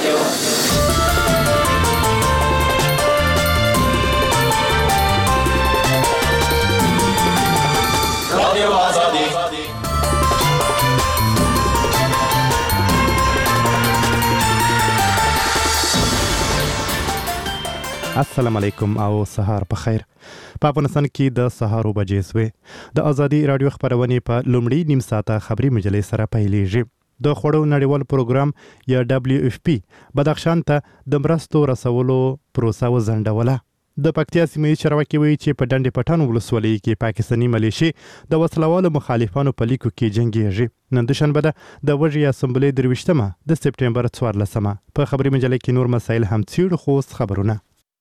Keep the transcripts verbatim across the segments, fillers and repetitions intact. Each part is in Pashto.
السلام علیکم او سهار په خیر. په افغانستان کې د سهار بجې سوې د ازادي رادیو خبرونه په لومړی نیم ساعته خبري مجلې سره پیلېږي. د خوړو نړیوال پروګرام یا دبليو اف پی بدخشان ته د مرستو رسولو پروسه وځنډوله. د پکتیا سیمې چارواکي وایي چې په ډنډ پټان ولسوالۍ کې پاکستاني ملیشي د وسلوالو مخالفانو په لیکو کې جنګیږي. نن دوشنبه ده د وږي اسمبلې درویشتمه د سپټمبر څوارلسمه. په خبري مجلې کې نور مسایل هم څیړو خو خبرونه.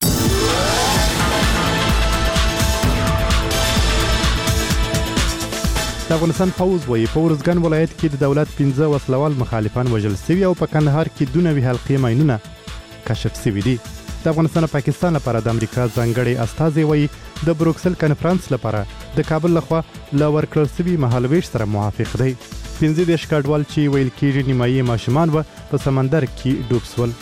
د افغانستان پوز وایي په ورزګان ولایت کې د دولت پنځه وسلوال مخالفان وژل شوي او په کندهار کې دوه نوي حلقې ماینونه کشف شوي دي. د افغانستان او پاکستان لپاره د امریکا ځانګړي استازي وایي د بروکسل کانفرنس لپاره د کابل لخوا له ورکړل شوي مهالویش سره موافق دی. پنځه دېرش کډوال چې ویل کېږي نیمایي ماشومان و په سمندر کې ډوب شول.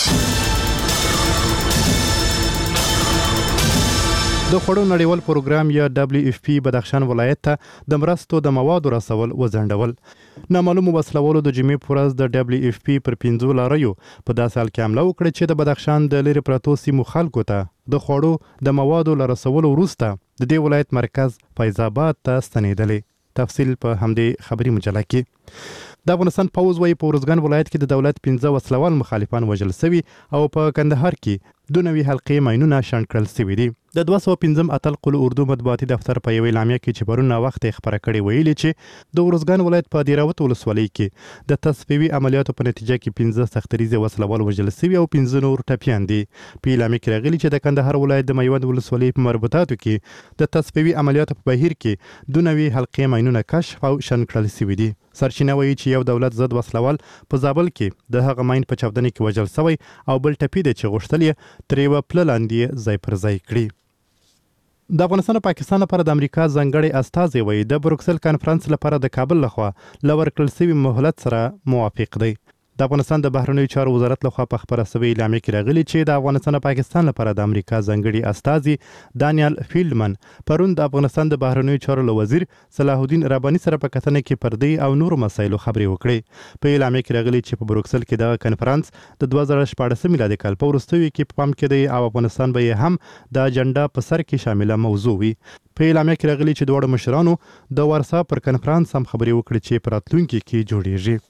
د خوړو نړیوال پروګرام یا دبليو اف پی بدخشان ولایت ته د مرستو د موادو رسول وځنډول. نامعلومو وسلوالو د جمعې په ورځ د دبليو اف پی پر پنځو لاریو په داسې حال کې حمله وکړه چې د بدخشان د لرې پرتو سیمو خلکو ته د خوړو د موادو له رسولو وروسته د دې ولایت مرکز فیض آباد ته ستنېدلې. تفصیل په همدې خبري مجله کې. د افغانستان پوز وایي په ورزګان ولایت کې د دولت پنځه وسلوال مخالفان وژل شوي او په کندهار کې دوه نوي حلقې ماینونه شنډ کړل شوي دي. د دوه سوه پنځم اتل قل اردو مطبوعاتي دفتر په یوې اعلامیه کې چې پرون وخت خبره کړې ویلي چې د ورزګان ولایت په دیراوت ولسوالۍ کې د تصفیوي عملیاتو په نتیجه کې پنځه سختریزه وسلوال وژل شوي او پنځه نور ټپیان دي. په اعلامیه کې راغلي چې د کندهار ولایت د میوند ولسوالۍ په مربوطاتو کې د تصفیوي عملیاتو په بهیر کې دوه نوي حلقې ماینونه کشف او شنډ کړل شوي دي. سرچینه وایي چې یو دولت ضد وسلوال په زابل کې د هغه ماین په چاودنه کې وژل شوی او بل ټپي دی چې غوښتل یې ترې یوه پله لاندې ځای پر ځای کړي. د افغانستان او پاکستان لپاره د امریکا ځانګړي استازي وایي د بروکسل کانفرنس لپاره د کابل لخوا له ورکړل شوي مهلت سره موافق دی. د افغانستان د بهرنیو چارو وزارت لخوا په خبره شوې اعلامیه کې راغلي چې د افغانستان او پاکستان لپاره د امریکا ځانګړي استازي دانیال فیلډمن پرون د افغانستان د بهرنیو چارو له وزیر صلاح الدین رباني سره په کتنه کې پر دې او نورو مسایلو خبرې وکړې. په اعلامیه کې راغلي چې په بروکسل کې دغه کنفرانس د دوه زره شپاړسم میلادي کال په وروستیو کې په پام کې دی او افغانستان به یې هم د اجنډا په سر کې شامله موضوع وي. په اعلامیه کې راغلي چې دواړو مشرانو د ورسا پر کنفرانس هم خبرې وکړې چې په راتلونکي کې جوړیږي.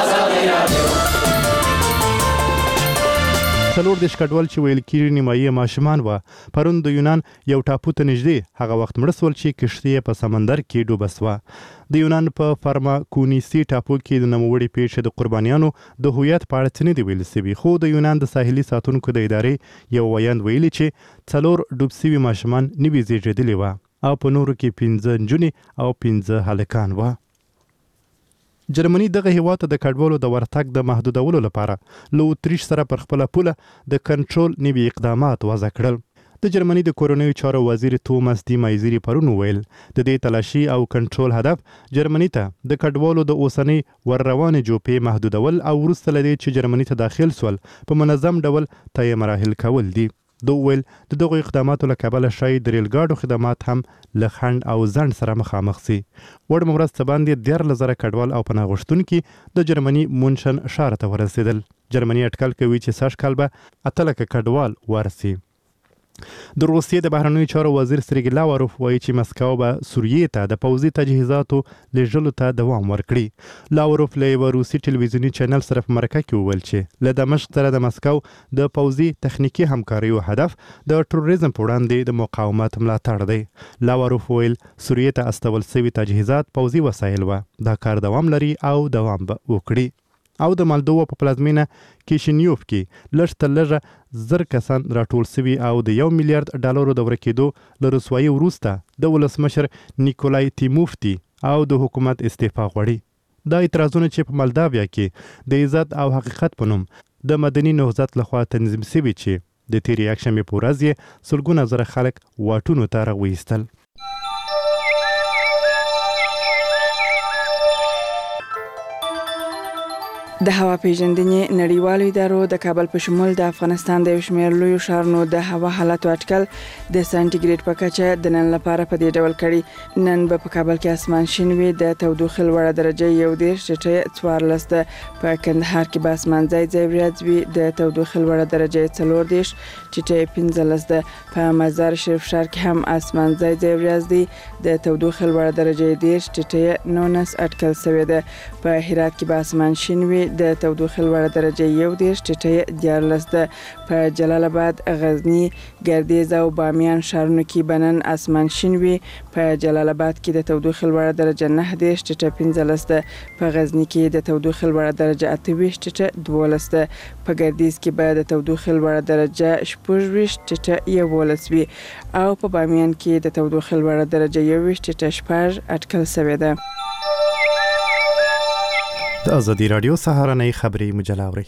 څلور دېرش کډوال چې ویل کېږي نیمایي ماشومان و پرون د یونان یو ټاپو ته نږدې هغه وخت مړه شول چې کښتۍ یې په سمندر کې ډوبه شوه. د یونان په فارماکونیسي ټاپو کې د نوموړې پیښې د قربانیانو د هویت په اړه څه نه دي ویل شوي، خو د یونان د ساحلي ساتونکو د ادارې یو ویاند ویلي چې څلور ډوب شوي ماشومان نوي زیږېدلي وه او په نورو کې پنځه نجونې او پنځه هلکان وه. جرمني دغه هیواد ته د کډوالو د ورتګ د محدودولو لپاره له اتریش سره پر خپله پوله د کنټرول نوي اقدامات وضع کړل. د جرمني د کورنیو چارو وزیر توماس دی مایزیری پرون وویل د دې تلاشي او کنټرول هدف جرمني ته د کډوالو د اوسنۍ ور روانې جوپې محدودول او وروسته له دې چې جرمني ته داخل سول په منظم ډول طی مراحل کول دي. د ویل د دغو اقداماتو له کبله شاید د ریل ګاډو خدمات هم له خنډ او ځنډ سره مخامخ سي. وړ مرسته باندې دیارلس زره کډوال او پناه غوښتونکي د جرمني مونشن ښار ته ورسېدل. جرمني اټکل کوي چې سږ کال به اته لکه کډوال ورسي. د روسیې د بهرنیو چارو وزیر سرګی لاوروف وایي چې مسکو به سوریې ته د پوځي تجهیزاتو لیږلو ته دوام ورکړي. لاوروف له یوه روسي ټلویزیوني چینل سره په مرکه کې وویل چې له دمشق سره د مسکو د پوځي تخنیکي همکاریو هدف د ټروریزم په وړاندې د مقاومت ملاتړ دی. لاوروف ویل سوریې ته استول شوي تجهیزات پوځي وسایل وه. دا کار دوام لري او دوام به وکړي. او د مالدووا په پلازمینه کیشینیوف کې لږ تر لږه زر کسان راټول شوي او د یو میلیارډ ډالرو د ورکېدو له رسوایي وروسته د ولسمشر نیکولای تیموفتی او د حکومت استعفا غواړي. دا اعتراضونه چې په مالداویا کې د عزت او حقیقت په نوم د مدني نهضت لخوا تنظیم شوي چې د تېرې یکشنبې په ورځ یې سلګونه زره خلک واټونو ته راوایستل. د هوا پیژندنې نړیوالو ادارو د کابل په شمول د افغانستان د یو شمېر لویو ښارونو د هوا حالاتو اټکل د سانتیګریډ په کچه د نن لپاره په دې ډول کړي. نن به په کابل کې اسمان شین وي، د تودوخې لوړه درجه یو دېرش ټیټه څوارلس ده. په کندهار کې به اسمان ځای ځای وریځ وي، د تودوخې لوړه درجه څلور دېرش ټیټه پنځلس ده. په مزار شریف ښار کې هم اسمان ځای ځای وریځ دي، د تودوخې لوړه درجه دېرش ټیټه نولس اټکل شوې ده. په هرات کې به اسمان شین وي، د تودوخې لوړه درجه یو دېرش ټیټه دیارلس ده. په جلال آباد، غزنی، ګردیز او بامیان ښارونو کې به نن اسمان شین وي. په جلال آباد کې د تودوخې لوړه درجه نه دېرش ټیټه پنځلس ده. په غزنی کې د تودوخې لوړه درجه اته ویشت ټیټه دولس ده. په ګردیز کې به د تودوخې لوړه درجه شپږ ویشت ټیټه یولس وي او په بامیان کې د تودوخې لوړه درجه یو ویشت ټیټه شپږ اټکل شوې ده. د ازادي رادیو سهارنۍ خبری مجله اوري.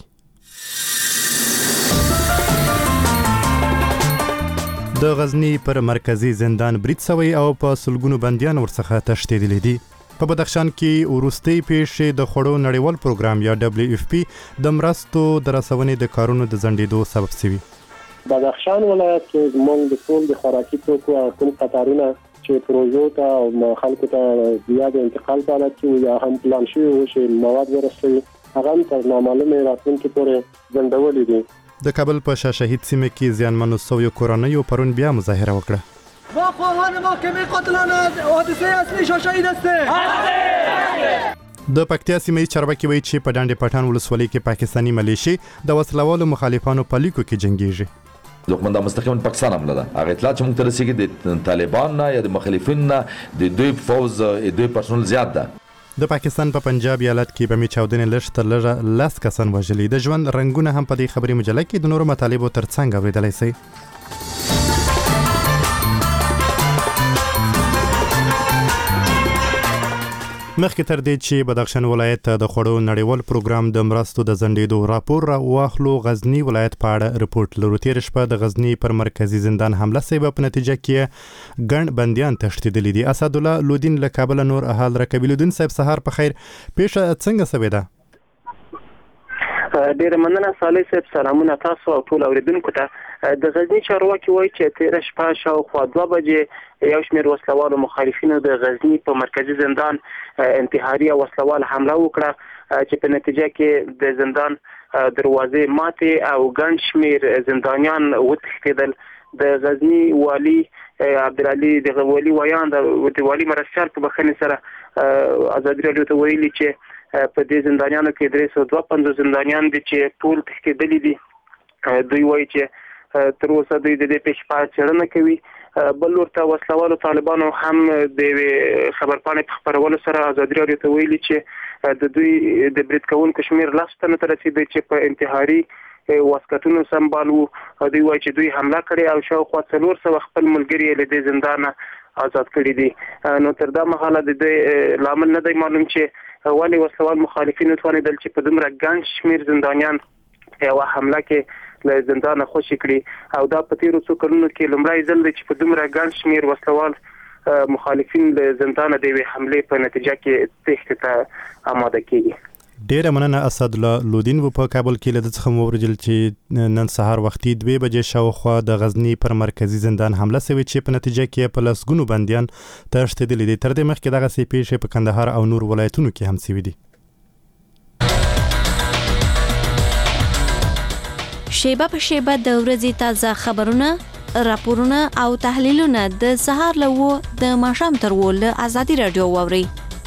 د غزنی پر مرکزی زندان برید سوی او په سلګونو بنديان ورڅخه تښتیدلي دي. په بدخشان کې ورستي پیښې د خړو نړیوال پروګرام یا دبليو اف پی د مرستو د رسونې د کارونو د ځنډېدو سبب شوی. بدخشان ولایت کې زموږ د ټول د خوراکي توکو او کوم قطارونه چې پروژو ته او خلکو ته زیات انتقال په حالت کې یا هم پلان شوی و چې مواد ورسوي، هغه تر نامعلومه راتلونکي پورې ځنډولي دي. د کابل په شاه شهید سیمه کې زیانمنو سویو کورنیو پرون بیا مظاهره وکړه. ما خواهان محکمه قاتلانه حادثه اصلی شاه شهید است. د پکتیا سیمه چارواکي وایي چې په ډانډې پټان ولسوالۍ کې پاکستاني ملیشي د وسلوالو مخالفانو په لیکو کې جنگیږي. دښمن د مستقیما پاکستان حمله ده. هغه اطلاع چې موږ ته رسیږي د طالبان نه یا د مخالفین نه د دوی فوز دوی پرسونل زیات ده. د پاکستان په پنجاب ایالت کې بمې چاودنې لږ تر لږه لاس کسان وژلي. د ژوند رنگونه هم په دې خبري مجله کې د نورو مطالبو ترڅنګ اوریدلای شئ. مخکې تر دې چې بدخشان ولایت د خړو نړیوال پروګرام د مرستو د ځنډېدو راپور را واخلو، غزنی ولایت په اړه رپورټ لرو. تېره شپه د غزنی پر مرکزی زندان حمله شوې، په نتیجه کې ګڼ بندیان تښتېدلي دي. اسدالله لودین له کابل نور حال راکوي. لودین صاحب سهار په خیر. پیښه څنګه شوې ده؟ ډیره مننه صالح صاحب، سلامونه تاسو او ټول اوریدونکو ته. د غزنی چارواکي وایي چې تېره شپه شاوخوا دوه بجې یو شمېر وسلوالو مخالفینو د غزنی په مرکزی زندان انتحاري او وسلوال حمله وکړه چې په نتیجه کې د زندان دروازې ماتې او ګڼ شمېر زندانیان وتښتېدل. د غزنی والي عبدالعلي د والي ویان د والي مرستیال په بخښنې سره ازادي راډیو ته ویلي چې په دې زندانیانو کې درې سوه دوه پنځوس زندانیان دي چې ټول تښتېدلي دي. دوی وایي چې تر اوسه دوی د دې پیښې په اړه څېړنه کوي. بل ورته وسلوالو طالبانو هم د خبرپاڼې په خپرولو سره ازادي راډیو ته ویلي چې د دوی د برید کوونکو شمېر لس تنو ته رسېدی چې په انتحاري واسکټونو سمبال وو. دوی وایي چې دوی حمله کړې او شاوخوا څلور سوه خپل ملګري یې له دې زندانه آزاد کړي دي. نو تر دا مهاله د دې لامل نه دی معلوم چې ولې وسلوال مخالفین وتوانېدل چې په دومره ګڼ شمېر زندانیان یوه حمله کې له زندانه خوشي کړي. او دا په تېرو څو کلونو کې لومړی ځل دی چې په دومره ګڼ شمېر وسلوال مخالفین له زندانه د یوې حملې په نتیجه کې تښتې ته آماده کېږي. ډیره مننه اسدالله لودین. په کابل کې له څخه موردل چې نن سهار وختي دوه بجې شاوخوا د غزنی پر مرکزی زندان حمله شوې چې په نتیجه کې په لسګونو بندیان تښتېدلي دي. تر دې مخکې دغه سي پیښې په کندهار او نور ولایتونو کې هم شوې دي. شیبه په شیبه د ورځې تازه خبرونه، راپورونه او تحلیلونه د سهار له و د ماښام تر و له ازادي راډیو واورئ.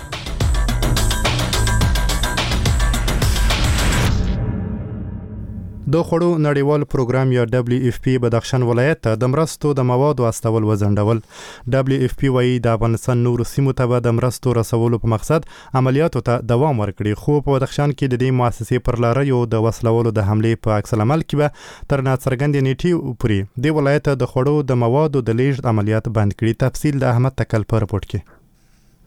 د خړو نړیوال پروګرام یا دبليو اف پی بدخشان ولایت ته د مرستو د موادو استول وزندول. دبليو اف پی وايي د افغانستان نور سیمو ته د مرستو رسولو په مقصد عملیاتو ته دوام ورکړي، خو په بدخشان کې د دې مؤسسې پر لار یو د وسلوالو د حملې په عکس العمل کې به تر ناڅرګند نیټې پورې د ولایت د خړو د موادو د لیږد عملیات بند کړي. تفصیل د احمد تکل په رپورت کې.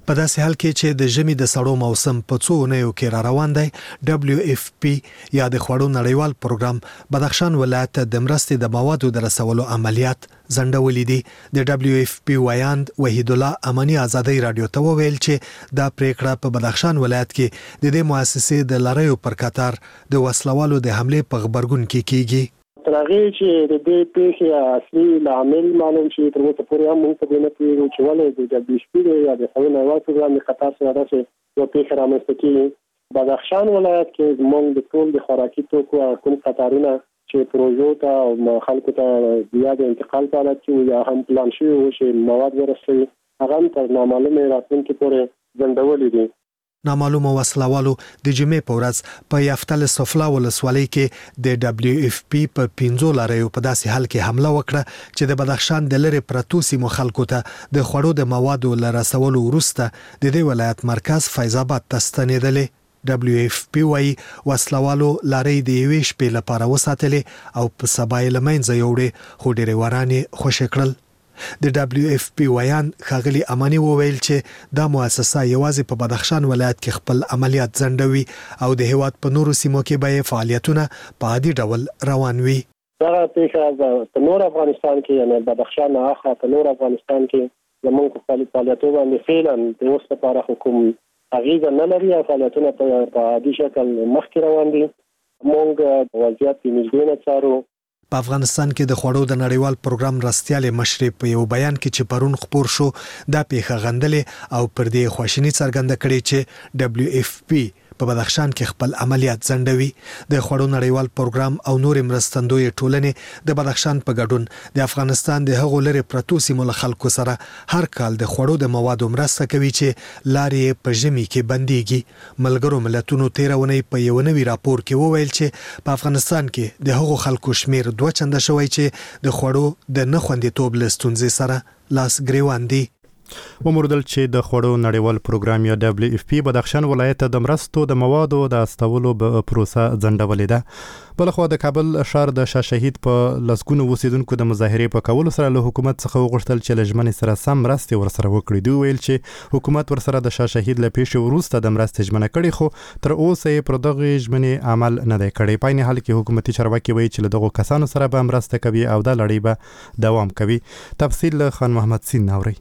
په داسې حال کې چې د ژمي د سړو موسم په څو اونیو کې را روان دی، دبليو اف پی یا د خوړو نړیوال پروګرام بدخشان ولایت ته د مرستې د موادو د رسولو عملیات ځنډولي دي. د دبليو اف پی ویاند وحید الله امانی ازادي رادیو ته وویل چې دا پریکړه په بدخشان ولایت کې د دې مؤسسې د لړیو پر کتار د وسلوالو د حمله په خبرګون کې کیږي. ترغه چې د دې پیښې اصلي عامل معلوم شي تر اوسه پورې هم موږ په دې نه پوهیږو چې ولې د دبليو اف پی یا د خوړو نړیوال پروګرام د قطار سره راځي یو پیښه رامنځته کیږي. بدخشان ولایت کې موږ د ټول د خوراکي توکو کوم قطارونه چې پروژو ته او خلکو ته بیا د انتقال په حالت کې یا هم پلان شوي وو چې مواد ورسوي هغه تر نامعلومه راتلونکي پورې ځنډولي دي. نامعلومه وسلوالو د جمعې په ورځ په یافتل سفلا ولسوالۍ کې د دبليو اف پی په پنځو لارېو په داسې حال کې حمله وکړه چې د بدخشان د لری پرتو سیمو خلکو ته د خوړو د موادو لرسولو وروسته د دې ولایت مرکز فیض آباد ته ستنېدلې. دبليو اف پی وايي وسلوالو لارې د یوې شپې لپاره وساتلې او په سبا یې له منځه یوړې، خو ډېرې ورانې خوشې کړل. د دبليو اف پی ویان ښاغلي امانی وویل چې دا مؤسسه یوازې په بدخشان ولایت کې خپل عملیات ځنډوي او د هیواد په نورو سیمو کې به فعالیتونه په عادي ډول روان وي. دا پیښه په نور افغانستان کې یعنی بدخشان نه اخا په نور افغانستان کې زموږ په فعالیتونو باندې فعلا د اوس لپاره حکوم اغیزه نه لري او فعالیتونه په عادي شکل مخکې روان دي. موږ وضعیت په نږدې نه څارو. په افغانستان کې د خوړو د نړیوال پروګرام رستيال مشر په یو بیان کې چې پرون خبر شو دا پیښه غندلې او پر دې خواشینی څرګنده کړې چې دبليو اف پی په بدخشان کې خپل عملیات ځنډوي. د خوړو نړیوال پروګرام او نور مرستندوی ټولنې د بدخشان په ګډون د افغانستان د هغو لری پرتو سیمو خلکو سره هر کال د خوړو د موادو مرسته کوي چې لارې په ژمي کې بنديږي. ملګرو ملتونو تیرونې په یو نوي راپور کې وویل چې په افغانستان کې د هغو خلکو شمیر دوه چنده شوی چې د خوړو د نه خوندیتوب لستونځې سره لاس ګریوان دي. وموردل چې د خوړو نړیوال پروګرام یا دبليو اف پی بدخشان ولایت د مرستو د موادو د استولو په پروسه ځنډولې ده. بلخو د کابل شهر د شاه شهید په لسګونو اوسیدونکو د مظاهرې په کولو سره له حکومت څخه وغوښتل چې لجمنې سره سم مرستې ورسره وکړي. دوی ویل چې حکومت ورسره د شاه شهید له پیښې وروسته د مرستې ژمنه کړې، خو تر اوسه یې پر دغه ژمنې عمل نه دی کړی. په عین حال کې حکومتي چارواکي وایي چې له دغو کسانو سره به مرسته کوي او دا لړۍ به دوام کوي. تفصیل له خان محمد سین نوري.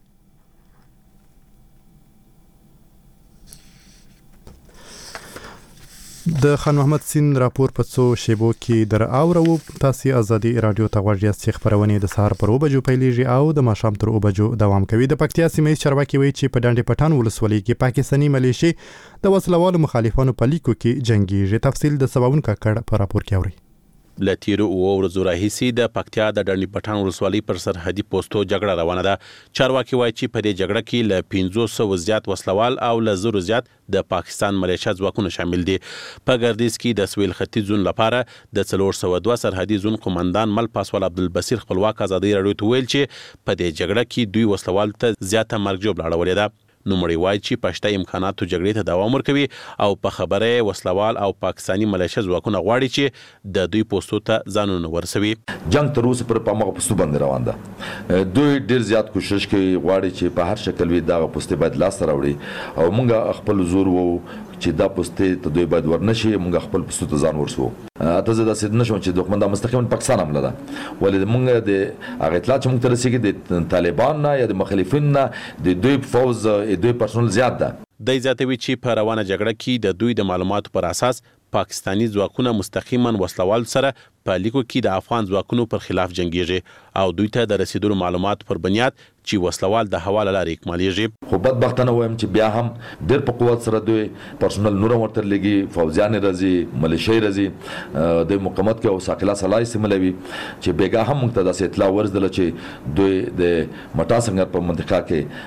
د خان محمد سین راپور په څو شیبو کې در اورو. تاسو ازادي رادیو ته غوږ یاست. خبرونه د سهار پر اوبجو پیلېږي او د ماښام تر اوبجو دوام کوي. د پکتیا سیمې چارواکي وایي چې په ډنډ پټان ولسوالۍ کې پاکستاني ملیشي د وسلوالو مخالفانو په لیکو کې جنگيږي. تفصیل د سباون کاکړ په راپور کې اوري. لتیرو او ورځو راهیسي د پکتیا د ډنډ پټان ولسوالۍ پر سرحدي پوسټو جګړه روانه ده. چارواکي وایي چې په دې جګړه کې له پنځه سوه زیات وسلوال او له زرو زیات د پاکستان ملیشیا ځواکونه شامل دي. په ګردیز کې د سویل ختیځ زون لپاره د څلور سوه دوه سرحدي زون قومندان مل پاسوال عبدالبصیر خپلواک ازادي رادیو ته ویل چې په دې جګړه کې دوی وسلوال ته زیاته مرګ جوړ لاړولې ده. نو مړی وایي چې پښته امکاناتو جګړې ته دوام ورکوي او په خبره وسلوال او پاکستاني ملیشیا ځواکونه غواړي چې د دوی پوسټو ته ځانونه ورسوي. جنگ تر اوسه پر پامغه پوسټو باندې روان ده. دوی ډیر زیات کوشش کوي غواړي چې په هر شکل وي دا پوسټه باید لاس راوړي او موږ خپل زور وو چې دا پوسټه ته دوی باید ورنشي. موږ خپل پوسټو ته ځان ورسو. اته زه دا سید نشم چې دوکمنده مستقیما پاکستان حمله ده. ولې موږ د هغه اطلاع چې موږ ترسيږي د طالبان نه یا د مخالفین نه د دوی فوز دوی پرسونل زیات ده. د زیاتوي چې په روانه جګړه کې د دوی د معلوماتو پر اساس پاکستانی ځواکونه مستقیما وسلوال سره په لیکو کې د افغان ځواکونو پر خلاف جنگیږي او دوی ته د رسیدلو معلومات پر بنیاد چې وسلوال د حواله لارې اکمالیږي. خو بدبختانه وایم چې بیا هم ډېر په قوت سره دوی پرسونل نور ورته لګي، فوجیان راځي، ملیشیا راځي، د مقاومت کې او ساقلا سلای سیملوي چې بیګا هم موږ ته د اطلاع ورزدل چې دوی د مټا څنګه په منطقه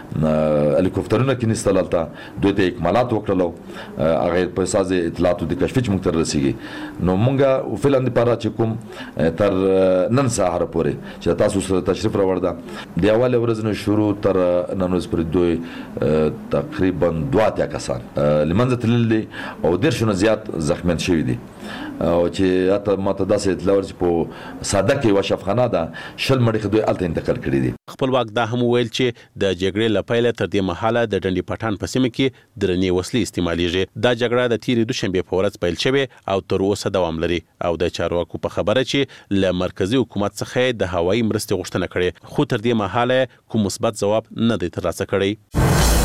کې هلیکوپټرونه کې نستلالته دوی ته اکمالات وکړلو. هغه په اساس اطلاعات د کشف چې موږ ته رسیږي. نو موږ فعلا د پاره چې کوم تر نن سهار پورې چې تاسو سره تشریف راوړ ده د اول ورځ شروع تر نن ورځ پورې دوی تقریبا دوه اتیا کسان لمنځه تللي او ډېر شونه زیات زخمیان شوي دي. او چې اته ماته داسې اطلاع ورچ په ساده کې وشفخانه ده شل مړي خدای الته انتقال کړی دي. خپلواک دا هم ویل چې د جګړې لپاره تر دې مهاله د ډنډي پټان په سیمه کې درنې وسلې استعمالېږي. دا جګړه د تیرې دوشنبه په ورځ پیل شوه او تر اوسه دوام لري او د چارواکو په خبره چې له مرکزی حکومت څخه د هوایي مرستې غوښتنه کړې خو تر دې مهاله کوم مثبت ځواب نه دی ترلاسه کړی.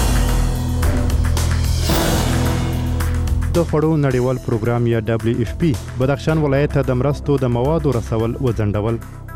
د خوړو نړیوال پروګرام یا دبليو اف پی بدخشان ولایت ته د مرستو د موادو رسول وځنډول.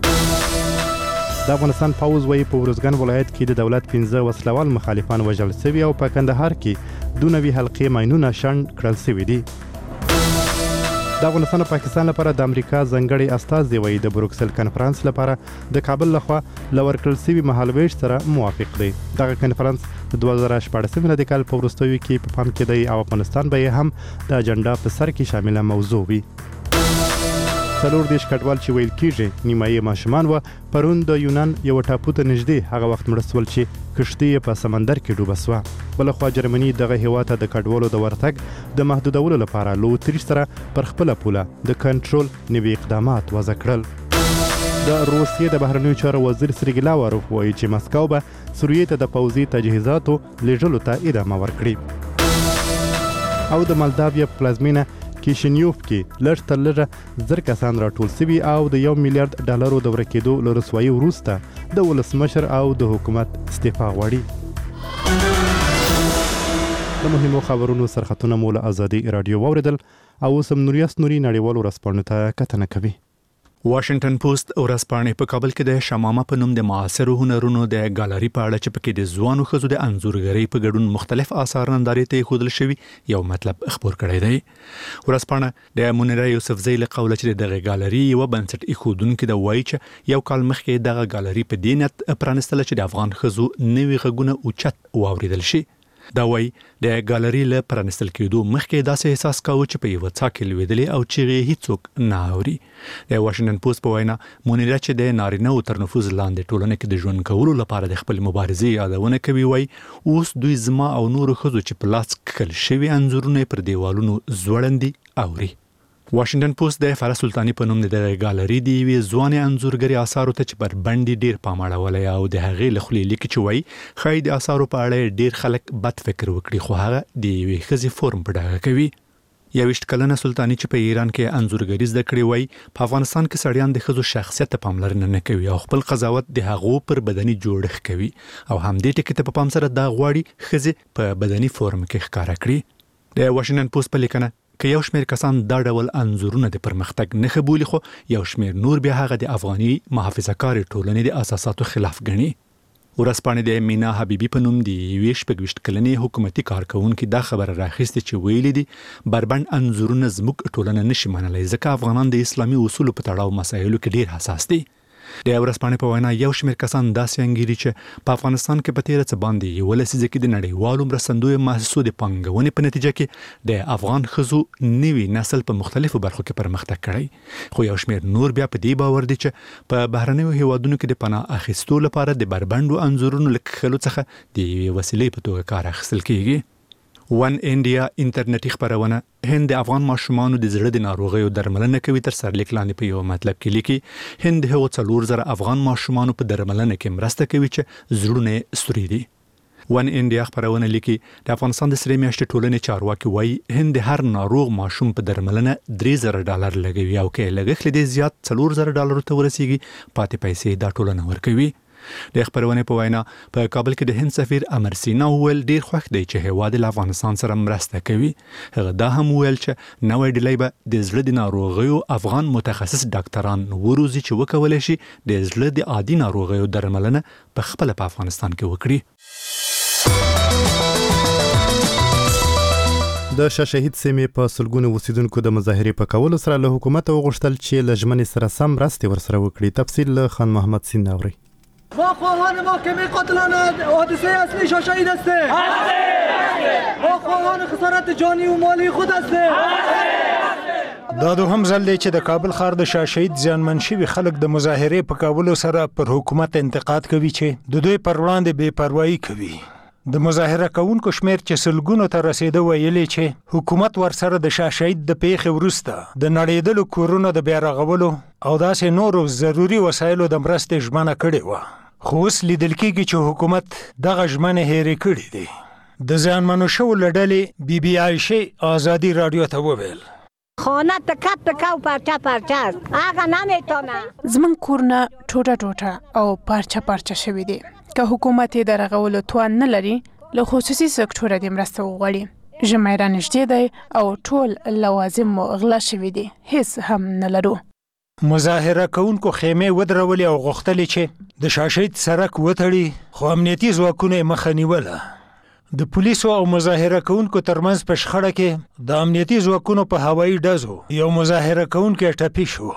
د افغانستان پوز وایي په ورزګان ولایت کې د دولت پنځه وسلوال مخالفان وژل شوي او په کندهار کې دوه نوي حلقې ماینونه شنډ کړل شوي دي. د افغانستان او پاکستان لپاره د امریکا ځانګړي استازي وایي د بروکسل کنفرانس لپاره د کابل لخوا لور کړل شوي مهالویش سره موافق دی. دغه کنفرانس د دوه زره شپږ میلادي کال په وروستیو کې په پام کې دی او افغانستان به هم د اجنډا په سر کې شامله موضوع وي. څلور دیش کډوال چې ویل کېږي نیمایي ماشومان و پرون د یونان یو ټاپو ته نږدې هغه وخت مړه شول چې کښتۍ په سمندر کې ډوبه شوه. بلخوا جرمني دغه هیواد ته د کډوالو د ورتګ د محدودولو لپاره له اتریش سره پر خپله پوله د کنټرول نوي اقدامات وضع کړل. د روسیې د بهرنیو چارو وزیر سرګی لاوروف وایي چې مسکو به سوریې ته د پوځي تجهیزاتو لیږلو ته ادامه ورکړي. او د مالداویا پلازمینه کیشنیوف کې لږ تر لږه زر کسان راټول شوي او د یو میلیارډ ډالرو د ورکېدو له رسوایي وروسته د ولسمشر او د حکومت استعفا غواړي. د مهمو خبرونو سرخطونه مو له ازادي رادیو واوریدل او اوس هم نوریاس نوري نړیوالو ورځپاڼو ته کتنه کوي. واشنگټن پوسټ ورځپاڼې په کابل کې د شمامه په نوم د معاصرو هنرونو د ګالري په اړه چې پکې د ځوانو ښځو د انځورګرۍ په ګډون مختلف آثار نندارې ته ښودل شوي یو مطلب خبر کړی دی. ورځپاڼه د منیره یوسفزۍ له قوله چې دغه ګالري یو بنسټ ایښودونکې د وایي چې یو کال مخکې دغه ګالري په دې نیت پرانستله چې د افغان ښځو نوي غږونه اوچت واوریدل شي. دا وایي د ګالري له پرانستل کېدو مخکې داسې احساس کاوه چې په یوه څا کې لوېدلې او چیغې هیڅوک نه اوري. د واشنګټن پوسټ په وینا منیره چې د نارینه‌و تر نفوذ لاندې ټولنه کې د ژوند کولو لپاره د خپل مبارزې یادونه کوي وایي اوس دوی زما او نورو ښځو چې په لاس کښل شوي انځورونه پر دیوالونو ځوړندي اوري. واشنګټن پوسټ د فرح سلطاني په نوم د ګالري دی وی ځواني انځورګري آثارو ته چې پر باندې ډیر پام اړولای او د هغې لخلې لیکي چې وایي خای د آثارو په اړه ډیر خلک بد فکر وکړي خو هغه د وی خزي فورم په ډاګه کوي. یوشت کلنه سلطاني چې په ایران کې انځورګري زده کړې وای په افغانستان کې سړیان د خزو شخصیت ته پاملرنه نه کوي او خپل قضاوت د هغو پر بدني جوړښت کوي او همدې ټکي ته په پام سره دا غواړي خزي په بدني فورم کې ښکارا کړي. د واشنګټن پوسټ په لیکنه که یو شمېر کسان دا ډول انځورونه د پرمختګ نه بولي خو یو شمېر نور بیا هغه د افغاني محافظه‌کار ټولنې د اساساتو خلاف ګڼي. ورځپاڼې د مینا حبیبي په نوم د یوې شپږویشت کلنې حکومتي کارکونکي دا خبره راخیستې چې ویلي دي بربند انځورونه زموږ ټولنه نشي منلی ځکه افغانان د اسلامي اصولو په تړاو مسایلو کې ډیر حساس دي. د ورځپاڼې په وینا یو شمېر کسان داسې انګیري چې په افغانستان کې په تیره څه باندې یو لسیزه کې د نړیوالو مرستندویو مؤسسو د پانګونې په نتیجه کې د افغان ښځو نوي نسل په مختلفو برخو کې پرمختګ کړی خو یو شمېر نور بیا په دې باور دي چې په بهرنیو هیوادونو کې د پناه اخیستو لپاره د بربندو انځورونو له کښلو څخه د یوې وسیلې په توګه کار اخیستل کیږي. ون انډیا انټرنیټي خبرونه هند د افغان ماشومانو د زړه د ناروغیو درملنه کوي تر سرلیک لاندې په یو مطلب کې لیکي هند هغو څلور زره افغان ماشومانو په درملنه کې مرسته کوي چې زړونه ستوري دي. ون انډیا خبرونه لیکي د افغانستان د سرې میاشتې ټولنې چارواکي وایي هند هر ناروغ ماشوم په درملنه درې زره ډالر لګوي او کې لګښت دې زیات څلور زره ډالر ته ورسیږي پاتې پیسې دا ټولنه ورکوي. د خبرونه په وینا په کابل کې د هند سفیر امر سینا ویل ډیر خوښ دی چې هیواد له افغانستان سره مرسته کوي. هغه دا هم ویل چې نوې ډلې به د زړه د ناروغیو افغان متخصص ډاکټران وروزي چې وکولای شي د زړه د عادي ناروغیو درملنه په خپل په افغانستان کې وکړي. د شاه شهید سیمې په سلګونو اوسیدونکو د مظاهرې په کولو سره له حکومت وغوښتل چې له ژمنې سره سم مرستې ورسره وکړي. تفصیل له خان محمد سین اوري. ما خواهان محکمه قاتلان حادثه اصلی شاه شهید هستیم. ما خواهان خسارت جانی و مالی خود هستیم. دا دوهم ځل دی چې د کابل ښار د شاه شهید زیانمن شوي خلک د مظاهرې په کولو سره پر حکومت انتقاد کوي چې د دوی پر وړاندې بې پروایي کوي. د مظاهره کوونکو شمیر چې سلګونو ته رسیده ویلي چې حکومت ورسره د شاه شهید د پیښې وروسته د نړیدلو کورونو د بیا رغولو او داسې نورو ضروري وسایلو د مرستې ژمنه کړې وه، خو اوس لیدل کېږي چې حکومت دغه ژمنې هېرې کړې دي. د زیانمنو شوو له ډلې بي بي عایشې ازادي راډیو ته وویل خانه تکه تکه او پرچه پرچه است، هغه نمیتونه. زمون کورونه ټوټه ټوټه او پرچه پرچه شوي دي. که حکومت یې د رغولو توان نه لري، له خصوصي سکتوره دې مرسته وغواړي. ژمی رانږدې دی او ټول لوازم مو غلا شوي دي، هیڅ هم نه لرو. مظاهره کوونکو خیمې ودرولې او غوښتلې چې د شاه شهید سړک وتړي، خو امنیتي ځواکونو یې مخه نیوله. د پولیسو او مظاهره کوونکو ترمنځ په شخړه کې د امنیتي ځواکونو په هوایي ډزو یو مظاهره کوونکی ټپي شو.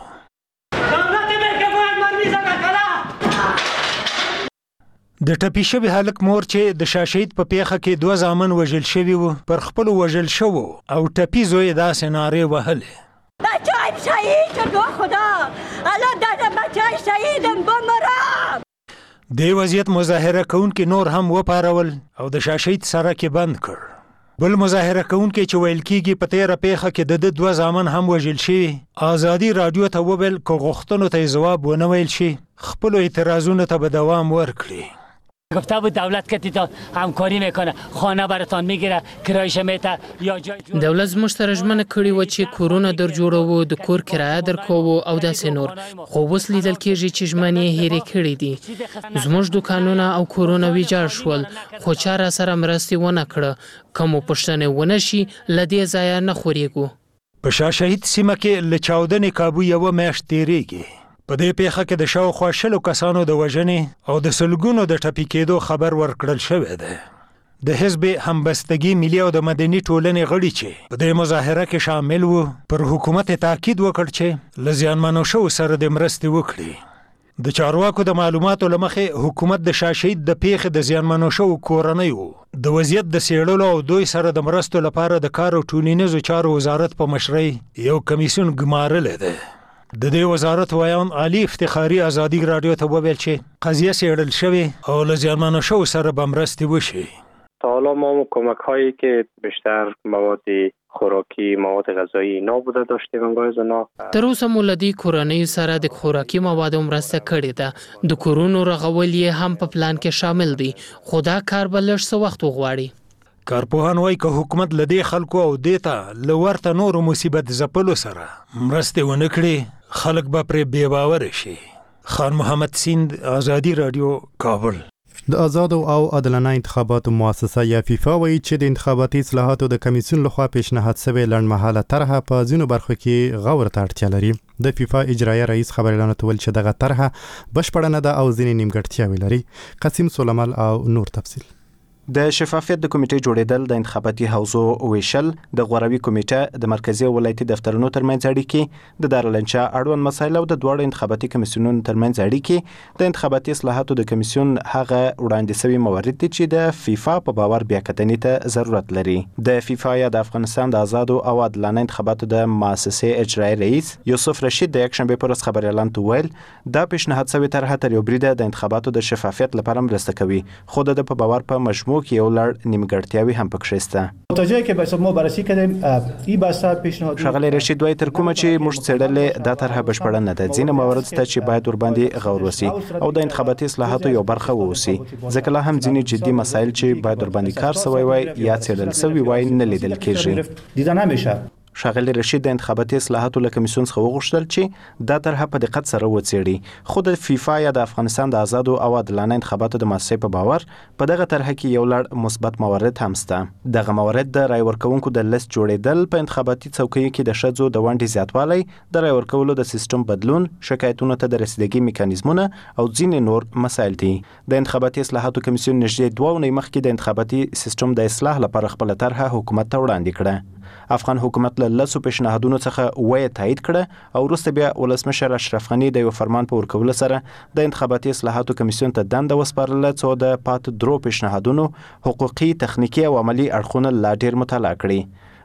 د ټپي شوي هلک مور چې د شاه شهید په پیښه کې دوه زامن وژل شوي وو، پر خپلو وژل شوو او ټپي زوی یې داسې نارې وهلې بچه‌ام شهید شد با خدا، الان دادم بچه‌ای شهیدم بمرم. دې وضعیت مظاهره کوونکي نور هم وپارول او د شاه شهید سړک یې بند کړ. بل مظاهره کوونکی چې ویل کېږي په تېره پیښه کې د ده دوه زامن هم وژل شوي، ازادي راډیو ته وویل که غوښتنو ته یې ځواب ونه ویل شي، خپلو اعتراضونو ته به دوام ورکړي. گفته بود دولت که تا همکاری میکنه، خانه براتان میگیره، کرایش میته یا جای. دولت زموږ سره ژمنه کړې وه چې کورونه در جوړوو، د کور کرایه درکوو او داسې نور، خو اوس لیدل کېږي چې ژمنې یې هېرې کړې دي. زموږ دوکانونه او کورونه ویجاړ شول، خو چا را سره مرستې ونه کړه. که مو پوښتنې ونه شي، له دې ځایه نه خورېږو. په شاه شهید سیمه کې له چاودنې کابو یوه میاشت تېرېږي. په دې پیښه کې د شاوخوا شلو کسانو د وژنې او د سلګونو د ټپي کېدو خبر ورکړل شوی دی. د حزب همبستګي ملي او د مدني ټولنې غړي چې په دې مظاهره کې شامل وو، پر حکومت تاکید وکړ چې له زیانمنو شوو سره د مرستې وکړي. د چارواکو د معلوماتو له مخې حکومت د شاه شهید د پیښې د زیانمنو شوو کورنیو د وضعیت د څېړلو او دوی سره د مرستو لپاره د کار او ټولنیزو چارو وزارت په مشرۍ یو کمیسیون ګمارلی دی. د دې وزارت ویان علي افتخاري ازادي راډیو ته وویل چې قضیه څېړل شوې او له زیانمنو شوو سره به مرستې وشي. تا حالا ما کمک هایی که بیشتر مواد خوراکی، مواد غذایی نابوده داشتیم انگار زنا. تر اوسه مو له دې کورنیو سره د خوراکي موادو مرسته کړې ده. د کورونو رغول یې هم په پلان کې شامل دي، خو دا کار به لږ څه وخت وغواړي. کارپوهان وایي که حکومت له دې خلکو او دې ته له ورته نورو مصیبت ځپلو سره مرستې ونه کړي، خلک به پرې بې باوره شي. خان محمد سیند، ازادي راډیو، کابل. د آزادو او عادلانه انتخاباتو مؤسسه یا فیفا وایي چې د انتخاباتي اصلاحاتو د کمیسیون لخوا پیشنهاد شوی لنډمهاله طرحه په ځینو برخو کې غور ته اړتیا لري. د فیفا اجرایه رئیس خبريالانو ته ویل چې دغه طرحه بشپړه نه ده او ځینې نیمګړتیاوې لري. قاسم سلیمال او نور تفصیل. د شفافیت د کمیټې جوړیدل، د انتخاباتي حوزو ویشل، د غوروي کمیټه، د مرکزی او ولایتي دفترونو ترمنځ اړیکې، د دارالانشا اړوند مسایل او د دواړو انتخاباتي کمیسیونونو ترمنځ اړیکې، د انتخاباتي اصلاحاتو د کمیسیون هغه وړاندې شوی موارد دي چې د فیفا په باور بیاکتنې ته ضرورت لري. د فیفا یا د افغانستان د آزادو او عادلانه انتخاباتو د مؤسسې اجرایي رئیس یوسف رشید د یکشنبه پر ورځ خبريالانو ته ویل دا پیشنهاد شوی طرحه تر یو بریده د انتخاباتو د شفافیت لپاره مرسته کوي، خو د په باور په مجموع کې یو لړ نیمګړتیاوې هم پکې شته. متوجه که به ما بررسی کردیم این بحث پیشنهاد شغله رشید وای تر کومه چې موږ څېړلې دا طرحه بشپړه نه ده، ځینې موارد شته چې باید ور باندې غور وسی او د انتخاباتي اصلاحاتو یو برخه ووسی، ځکه لا هم ځینې جدي مسایل چې باید ور باندې کار شوی وای یا څېړل شوی وای نه لیدل کېږي. دیدن نمیشه. شاغلی رشید د انتخاباتي اصلاحاتو له کمیسیون څخه وغوښتل چې دا طرحه په دقت سره وڅېړي، خو د فیفا یا د افغانستان د آزادو او عادلانه انتخاباتو د مؤسسې په باور په دغه طرحه کې یو لړ مثبت موارد هم شته. دغه موارد د رای ورکوونکو د لیست جوړیدل، په انتخاباتي څوکیو کې د ښځو د ونډې زیاتوالی، د رای ورکولو د سیستم بدلون، شکایتونو ته د رسیدګۍ میکانیزمونه او ځینې نور مسایل دي. د انتخاباتي اصلاحاتو کمیسیون نږدې دوه اونۍ مخکې د انتخاباتي سیستم د اصلاح لپاره خپل طرحه حکومت ته وړاندې کړه. افغان حکومت له لسو پیشنهادونو څخه وایي تایید کړه او وروسته بیا ولسمشر اشرف غني د یو فرمان په ورکولو سره د انتخاباتي اصلاحاتو کمیسیون ته دنده وسپارله څو د پات درو پیشنهادونو حقوقي، تخنیکي او عملی اړخونه لا ډیر مطالعه کړي.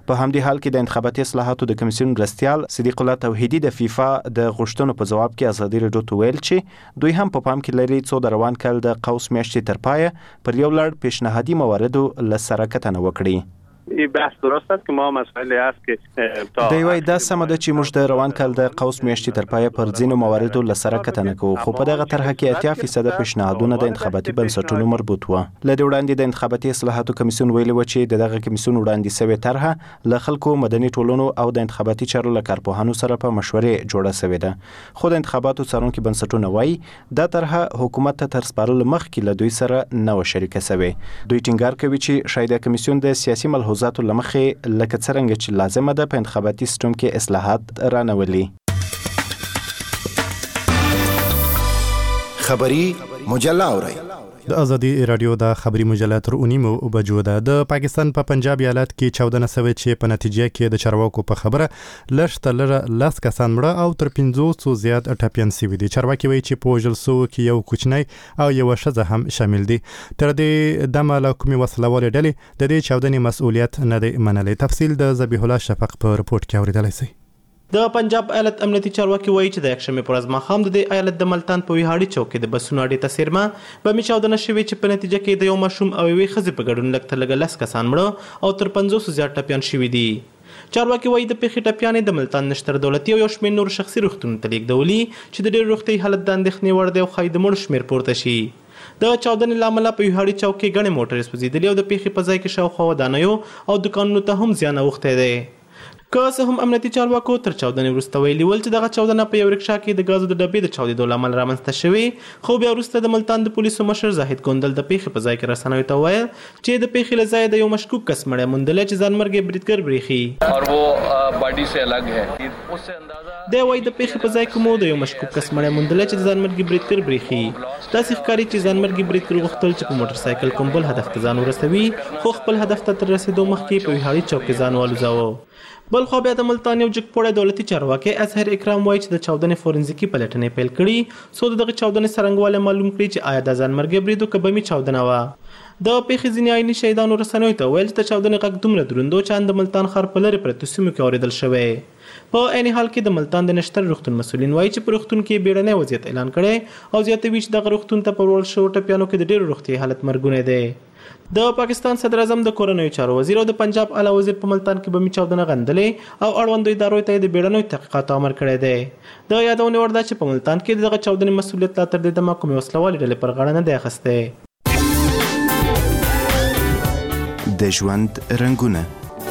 په همدې حال کې د انتخاباتي اصلاحاتو د کمیسیون مرستیال صدیق الله توحیدی د فیفا د غوښتنو په جواب کې ازادي راډیو ته ویل چې دوی هم په پام کې لري څو د روان کال د قوس میاشتې تر پایه پر یو لړ پیشنهادي مواردو له سره کتنه وکړي. این بحث درست است که ما مسائلی است که دی وای دا سم ده چې موږ د روان کال د قوس میاشتې تر پایه پر ځینو مواردو له سره کتنه کوو، خو په دغه طرحه کې اتیا فیصد پیشنهادونه د انتخاباتي بنسټونو مربوط و. له دې وړاندې د انتخاباتي اصلاحاتو کمیسیون ویلي و چې دغه کمیسیون وړاندې شوې طرحه له خلکو، مدني ټولنو او د انتخاباتي چارو له کارپوهانو سره په مشورې جوړه شوې ده. خو د انتخاباتو څارونکي بنسټونه وایي دا طرحه حکومت ته تر سپارلو مخکې له دوی سره نه و شریکه شوې. دوی ټینګار کوي چې شاید کمیسیون د سیاسي ملحوظاتو لمخې لکه څرنګه چې لازمه ده په انتخاباتي سیستم کې اصلاحات رانولي. خبری مجله اورئ. د ازادي رادیو د خبري مجله تر اونیمو بجو ده. د پاکستان په پنجاب ایالت کې چودنه سوي چې په نتیجه کې د چارواکو په خبره لږ تر لږه لاس کسان مړه او تر پنځوسو زیات ټپیان سوي دي. چارواکي وایي چې په وژل سوو کې یو کوچنی او یو ښځه هم شامل دي. تر دې دمه له کومې وسلوالې ډلې د دې چاودنې مسؤلیت نه دی منلی. تفصیل د ذبیح الله شفق په رپورټ کې اوریدلی شئ. د پنجاب ایالت امنیتي چارواکي وایي چې د یکشنبې پر ورځ ماښام د دې ایالت د ملتان په ویهاړي چوک کې د بسونو اډې ته څیرمه بمي چاودنه شوې چې په نتیجه کې د یو ماشوم او یوې ښځې په ګډون لږ تر لږه لس کسان مړه او تر پنځوسو زیات ټپیان شوي دي. چارواکي وایي د پیښې ټپیانې د ملتان نشتر دولتي او یو شمېر نور شخصي روغتونونو ته لیږدولي چې د ډېر روغتیایي حالت د اندېښنې وړ دی او ښایي د مړو شمېر پورته شي. د چاودنې له امله په ویهاړي چوک کې ګڼې موټرې سوځېدلې او د پیښې په ځای کې شاوخوا ودانیو او دوکانونو ته هم زیان اوښتی دی. که څه هم امنیتي چارواکو تر چاودنې وروسته ویلي ول چې دغه چاودنه په یو رکشا کې د ګازو د ډبې د چاودېدو له امله رامنځته شوې، خو بیا وروسته د ملتان د پولیسو مشر زاهد ګوندل د پیښې په ځای کې رسنیو ته وویل چې د پیښې له ځایه د یو مشکوک کس مړی موندلی چې ځانمرګی بریدګر بریښي. دی وایي د پیښې په ځای کې مو د یو مشکوک کس مړی موندلی چې د ځانمرګي بریدګر بریښي. داسې ښکاري چې ځانمرګي بریدګر غوښتل چې په موټر سایکل کوم بل هدف ته ځان ورسوي، خو خپل هدف ته تر رسېدو مخکې په ویهاړي چوک کې ځان والوځاوه. بل خو بیا د ملتان یو جګپوړی دولتي چارواکی اظهر اکرام وایي چې د چاودنې فورنزیکي پلټنې پیل کړي څو د دغه چاودنې څرنګوالی معلوم کړي چې آیا دا ځانمرګی برید و که بمي چاودنه وه. د پیښې ځینې عیني شهیدانو رسنیو ته ویل چې د چاودنې غږ دومره دروند و چې ان د ملتان ښار په لرې پرتو سیمو کې اورېدل شوی. په عین حال کې د ملتان د نشتر روغتون مسؤلین وایي چې په روغتون کې بیړنی وضعیت اعلان کړی او زیاتوي چې دغه روغتون ته په وړل شوو ټپیانو کې د ډېرو روغتیایي حالت مرګونی دی. د پاکستان صدر اعظم د کورنیو چارو وزیر او د پنجاب اعلی وزیر په ملتان کې بمي چاودنه غندلې او اړوندو ادارو ته د بیړنیو تحقیقاتو امر کړی دی. د یادونې وړ ده چې په ملتان کې دغه چاودنې مسؤلیت لا تر دې دمه کومې وسلوالې ډلې پر غاړه نه دی اخیستی. د ژوند رنګونه.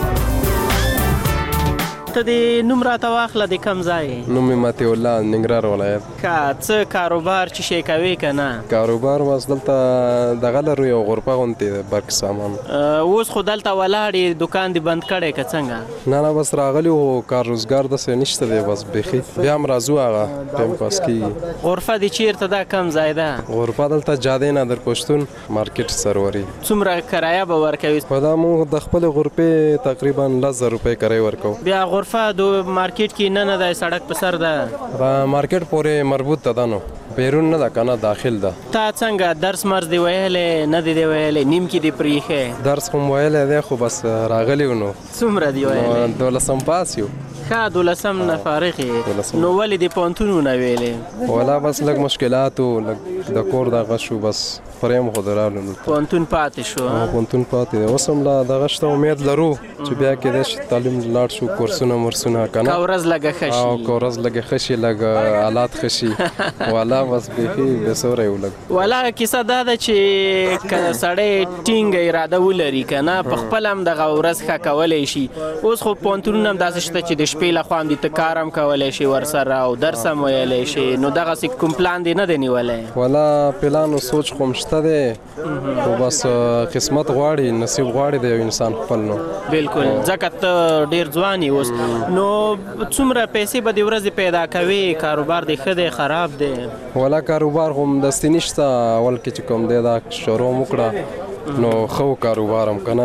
ته د نوم راته واخله د کم ځای؟ نوم مې مطیع الله، ننګرهار ولایت. که څه کاروبار چې شی کوې که نه؟ کاروبار بس دلته دغه لرو یو غرفه غوندې د برق سامان. اوس خو دلته ولاړ دکان دې بند کړی که څنګه؟ نه نه بس راغلی وو، کار روزګار داسې نشته دی، بس بیخي بیا هم راځو هغه ټایم پاس کېږي. غرفه دې چیرته ده، کم ځای ده؟ غرفه دلته جادې نادر پښتون مارکیټ سروري. څومره کرایه به ورکوي؟ په دا موږ د خپلې غرفې تقریبا لس زره روپۍ کرایه ورکوو. بیا غرفه دو مارکیټ کې نه نه دی، سړک په سر ده؟ مارکیټ پورې مربوط ده نو، بیرون نه ده که نه داخل ده. تا څنګه درس مرز دی ویلی نه دی دی ویلی، نیم کې دی پرېښی؟ درس خو م ویلی دی خو بس راغلی و. نو څومره دی ویلی؟ دولسم پاس یو. ښه دولسم نه فارغ یې، نو ولې دې پوهنتون ونه ویلې؟ والا بس لږ مشکلات و، لږ د کور دغه شو، بس فریم خو د رالو. پوهنتون پاتې شو؟ پوهنتون پاتې دی. اوس هم لا دغه شته امید لرو چې بیا کېدای شي تعلیم لاړ شو، کورسونه مرسونه که نه، که ورځ لږه ښه شي. او که ورځ لږه ښه شي، لږ حالات ښه شي. والا بس بیخي بېسوری و لږ. والا کیسه دا ده چې که سړی ټینګه اراده ولري که نه، په خپله هم دغه ورځ ښه کولی شي. اوس خو پوهنتونونه هم داسې شته چې د شپې له خوا هم دې ته کار هم کولی شي ورسره او درس هم ویلی شي، نو دغسې کوم پلان دې نه دی نیولی؟ والا پلان و سوچ خو هم شته دی، خو بس قسمت غواړي، نصیب غواړي د یو انسان خپل. نو بلکل، ځکه ته ډېر ځوان یې اوس، نو څومره پیسې به د ورځې پیدا کوې؟ کاروبار دې ښه دی خراب دی؟ والا کاروبار خو همداسې نشته، اول کې چې کوم دی دا شروع م وکړه نو ښه کاروبار هم که نه،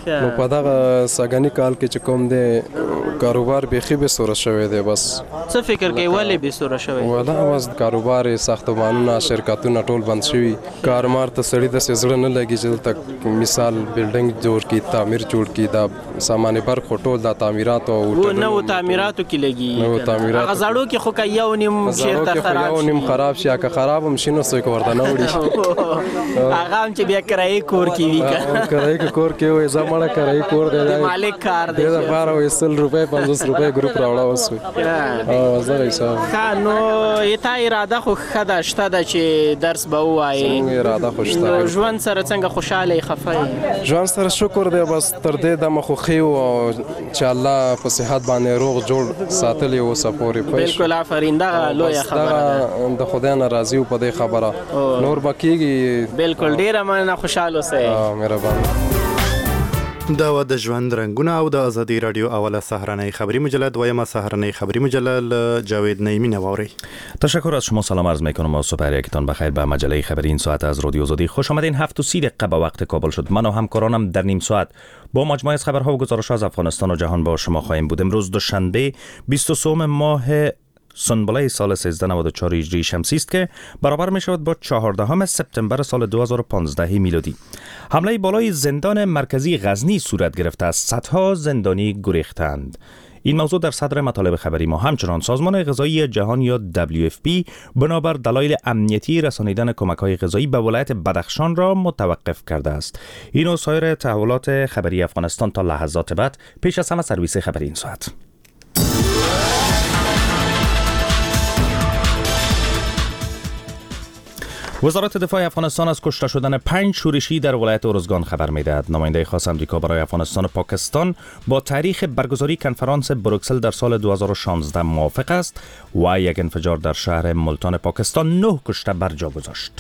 نو په دغه ساګانی کال کې چې کوم دی کاروبار بيخي به سور شوی دی. بس څه فکر کوي ولې به سور شوی؟ ولا واس کاروبار ساختمانونه شرکتونه ټول بند شوی. کارمار ته سړی د سزړه نه لګي چې تک مثال بلډینګ جوړ کی تعمیر جوړ کی دا سامان بر خټول دا تعمیرات او نو تعمیراتو کې لګي. نو تعمیرات غزاړو کې خو کایو نیم شیر ته خراب شي. نیم خراب شي که خراب هم شینو څه ورته نه وړي. هغه هم چې بیا کرای کور کې وی کرای کور کې وې زمړه کرای کور دی مالک کار دی. دا بار وې سل روپے پنځوس روپے ګروپ راوړا وسو. او زره حساب نو ایتا اراده خو خدا شته د چې درس به وایي. اراده خو شته. ژوند سره څنګه خوشاله خفای؟ ژوند سره شکر دی. بس تر دې د مخ خو او چې الله په صحت باندې روغ جوړ ساتلی او سپوري پېښ. بالکل آفرین دا لوی خبره ده. خدای ناراضي او په دې خبره نور بکیږي. بالکل ډیره مننه خوشاله اوسئ. مهرباني. دا و د ژوند رنگونه او د ازادي رادیو اوله سهرنۍ خبری مجله دویمه سهرنۍ خبری مجله جاوید نعیمی نواری. تشکر از شما. سلام عرض میکنم و صبح یکتان بخیر به مجله خبری این ساعت از رادیو آزادی. خوش آمدین. هفت و سی دقیقه به وقت کابل شد. من و همکارانم در نیم ساعت با مجموعه از خبرها و گزارش‌ها از افغانستان و جهان با شما خواهیم بود. امروز دوشنبه بیست و سوم ماه سنبله سال سیزده نود و چهار هجری شمسی است که برابر می شود با چهاردهم سپتامبر سال دو هزار و پانزده میلادی. حمله بالای زندان مرکزی غزنی صورت گرفته است. صدها زندانی گریختند. این موضوع در صدر مطالب خبری ما. همچنان سازمان غذایی جهان یا دبلیو اف پی بنابر دلایل امنیتی رسانیدن کمک‌های غذایی به ولایت بدخشان را متوقف کرده است. این و سایر تحولات خبری افغانستان تا لحظات بعد. پیش از همه سرویس خبری این ساعت. وزارت دفاع افغانستان از کشته شدن پنج شورشی در ولایت ارزگان خبر می‌دهد. نماینده خاص آمریکا برای افغانستان و پاکستان با تاریخ برگزاری کنفرانس بروکسل در سال دو هزار و شانزده موافق است و یک انفجار در شهر ملتان پاکستان نه کشته بر جا گذاشت.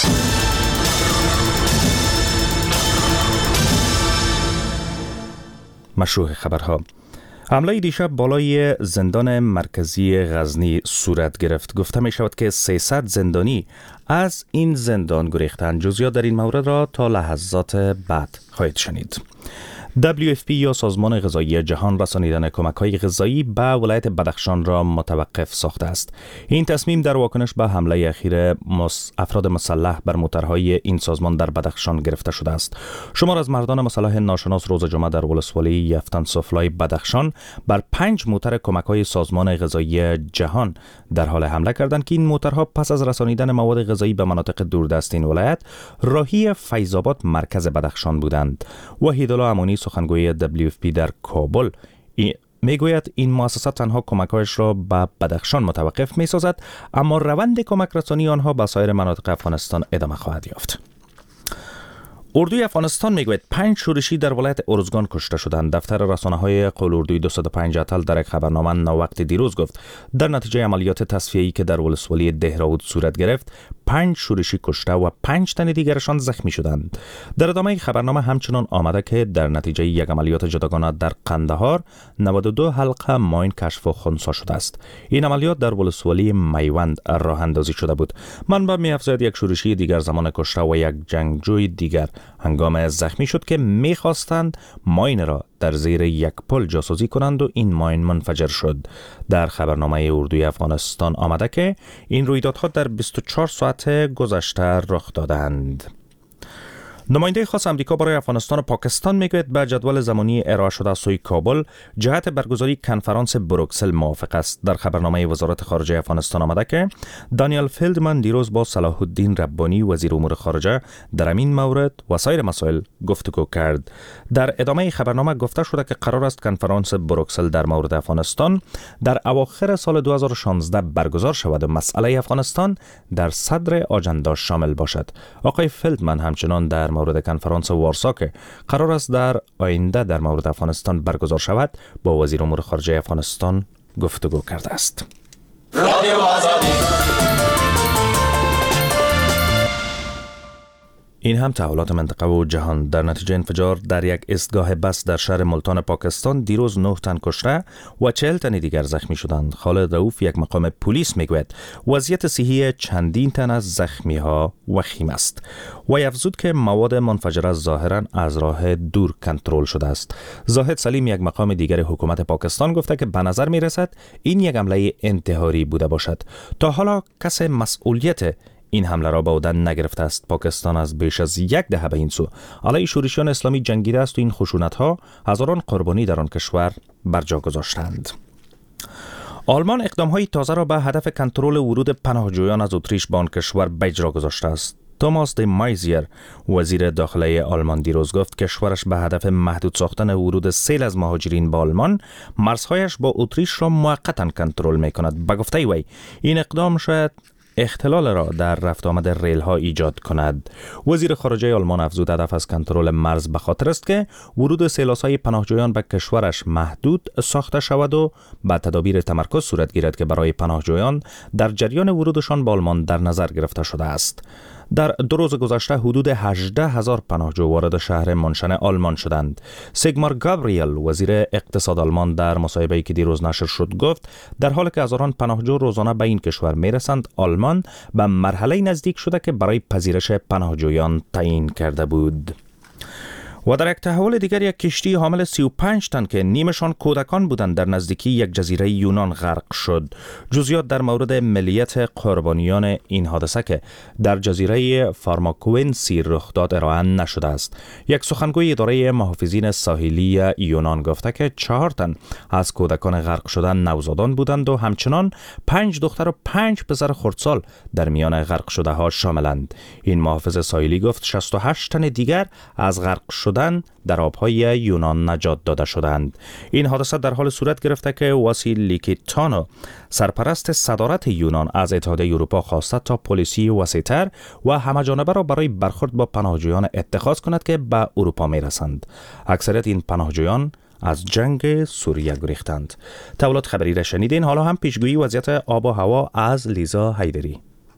مشروع خبرها. حمله دیشب بالای زندان مرکزی غزنی صورت گرفت. گفته می شود که سیصد زندانی از این زندان گریختند. جزئیات در این مورد را تا لحظات بعد خواهید شنید. دبلیو اف پی یا سازمان غذایی جهان رسانیدن کمک‌های غذایی به ولایت بدخشان را متوقف ساخته است. این تصمیم در واکنش به حمله اخیر افراد مسلح بر موترهای این سازمان در بدخشان گرفته شده است. شمار از مردان مسلح ناشناس روز جمعه در ولسوالی یفتن سفلای بدخشان بر پنج موتر کمک‌های سازمان غذایی جهان در حال حمله کردند که این موترها پس از رسانیدن مواد غذایی به مناطق دوردست این ولایت راهی فیض‌آباد مرکز بدخشان بودند. وحیدالله امانی سخنگوی دبلیو اف پی در کابل میگوید این مؤسسه تنها کمک‌هایش را به بدخشان متوقف می‌سازد، اما روند کمک رسانی آنها به سایر مناطق افغانستان ادامه خواهد یافت. اردوی افغانستان میگوید پنج شورشی در ولایت ارزگان کشته شدند. دفتر رسانه‌های قول اردوی دویست و پنج اتل در یک خبرنامه ناوقت دیروز گفت در نتیجه عملیات تصفیه‌ای که در ولسوالی دهراود صورت گرفت پنج شورشی کشته و پنج تن دیگرشان زخمی شدند. در ادامه خبرنامه همچنان آمده که در نتیجه یک عملیات جداگانه در قندهار نود و دو حلقه ماین کشف و خنثی شده است. این عملیات در ولسوالی میوند راه اندازی شده بود. منبع می‌افزاید یک شورشی دیگر زمان کشته و یک جنگجوی دیگر هنگام زخمی شد که می‌خواستند ماین را در زیر یک پل جاسوسی کنند و این ماین منفجر شد. در خبرنامه اردوی افغانستان آمده که این رویدادها در بیست و چهار ساعت گذشته رخ دادند. نماینده خاص آمریکا برای افغانستان و پاکستان میگوید به جدول زمانی ارائه شده از سوی کابل جهت برگزاری کنفرانس بروکسل موافق است. در خبرنامه وزارت خارجه افغانستان آمده که دانیل فیلدمن دیروز با صلاح الدین ربانی وزیر امور خارجه در این مورد و سایر مسائل گفتگو کرد. در ادامه خبرنامه گفته شده که قرار است کنفرانس بروکسل در مورد افغانستان در اواخر سال دو هزار و شانزده برگزار شود و مسئله افغانستان در صدر آجندا شامل باشد. آقای فیلدمن همچنان در مورد کنفرانس وارسا که قرار است در آینده در مورد افغانستان برگزار شود با وزیر امور خارجه افغانستان گفتگو کرده است. این هم تحولات منطقه و جهان. در نتیجه انفجار در یک ایستگاه بس در شهر ملتان پاکستان دیروز نه تن کشته و چهل تن دیگر زخمی شدند. خالد رؤوف یک مقام پلیس میگوید وضعیت صحی چندین تن از زخمی ها وخیم است و افزود که مواد منفجره ظاهرا از راه دور کنترل شده است. زاهد سلیم یک مقام دیگر حکومت پاکستان گفته که به نظر می رسد این یک حمله انتحاری بوده باشد. تا حالا کس مسئولیت این حمله را به عهده نگرفته است. پاکستان از بیش از یک دهه به این سو علیه شورشیان اسلامی جنگیده است و این خشونت ها هزاران قربانی در آن کشور بر جا گذاشتند. آلمان اقدام های تازه را به هدف کنترل ورود پناهجویان از اتریش به آن کشور به اجرا گذاشته است. توماس دی مایزیر وزیر داخله آلمان دیروز گفت کشورش به هدف محدود ساختن ورود سیل از مهاجرین به آلمان مرزهایش با اتریش را موقتا کنترل می‌کند. به گفته وی این اقدام شاید اختلال را در رفت آمد ریل ها ایجاد کند. وزیر خارجه آلمان افزود هدف از کنترل مرز به خاطر است که ورود سیلاسای پناهجویان به کشورش محدود ساخته شود و با تدابیر تمرکز صورت گیرد که برای پناهجویان در جریان ورودشان به آلمان در نظر گرفته شده است. در دو روز گذشته حدود هجده هزار پناهجو وارد شهر منشن آلمان شدند. سیگمار گابریل وزیر اقتصاد آلمان در مصاحبه‌ای که دیروز نشر شد گفت در حالی که هزاران پناهجو روزانه به این کشور میرسند آلمان به مرحله نزدیک شده که برای پذیرش پناهجویان تعیین کرده بود. و در یک تحول دیگر یک کشتی حامل سی و پنج تن که نیمشان کودکان بودند در نزدیکی یک جزیره یونان غرق شد. جزئیات در مورد ملیت قربانیان این حادثه که در جزیره فارماکوئنسی رخ داد ارائه نشده است. یک سخنگوی اداره محافظین ساحلی یونان گفته که چهار تن از کودکان غرق شدن نوزادان بودند و همچنان پنج دختر و پنج پسر خردسال در میان غرق شده ها شاملند. این محافظ ساحلی گفت شصت و هشت تن دیگر از غرق شدن در آبهای یونان نجات داده شدند. این حادثه در حال صورت گرفته که واسیلی کیتانو سرپرست صدارت یونان از اتحادیه اروپا خواسته تا پلیسی وسیع‌تر و همه‌جانبه را برای برخورد با پناهجویان اتخاذ کند که به اروپا میرسند. اکثریت این پناهجویان از جنگ سوریه گریختند. تحولات خبری را شنیدین. حالا هم پیشگویی وضعیت آب و هوا از لیزا حیدری.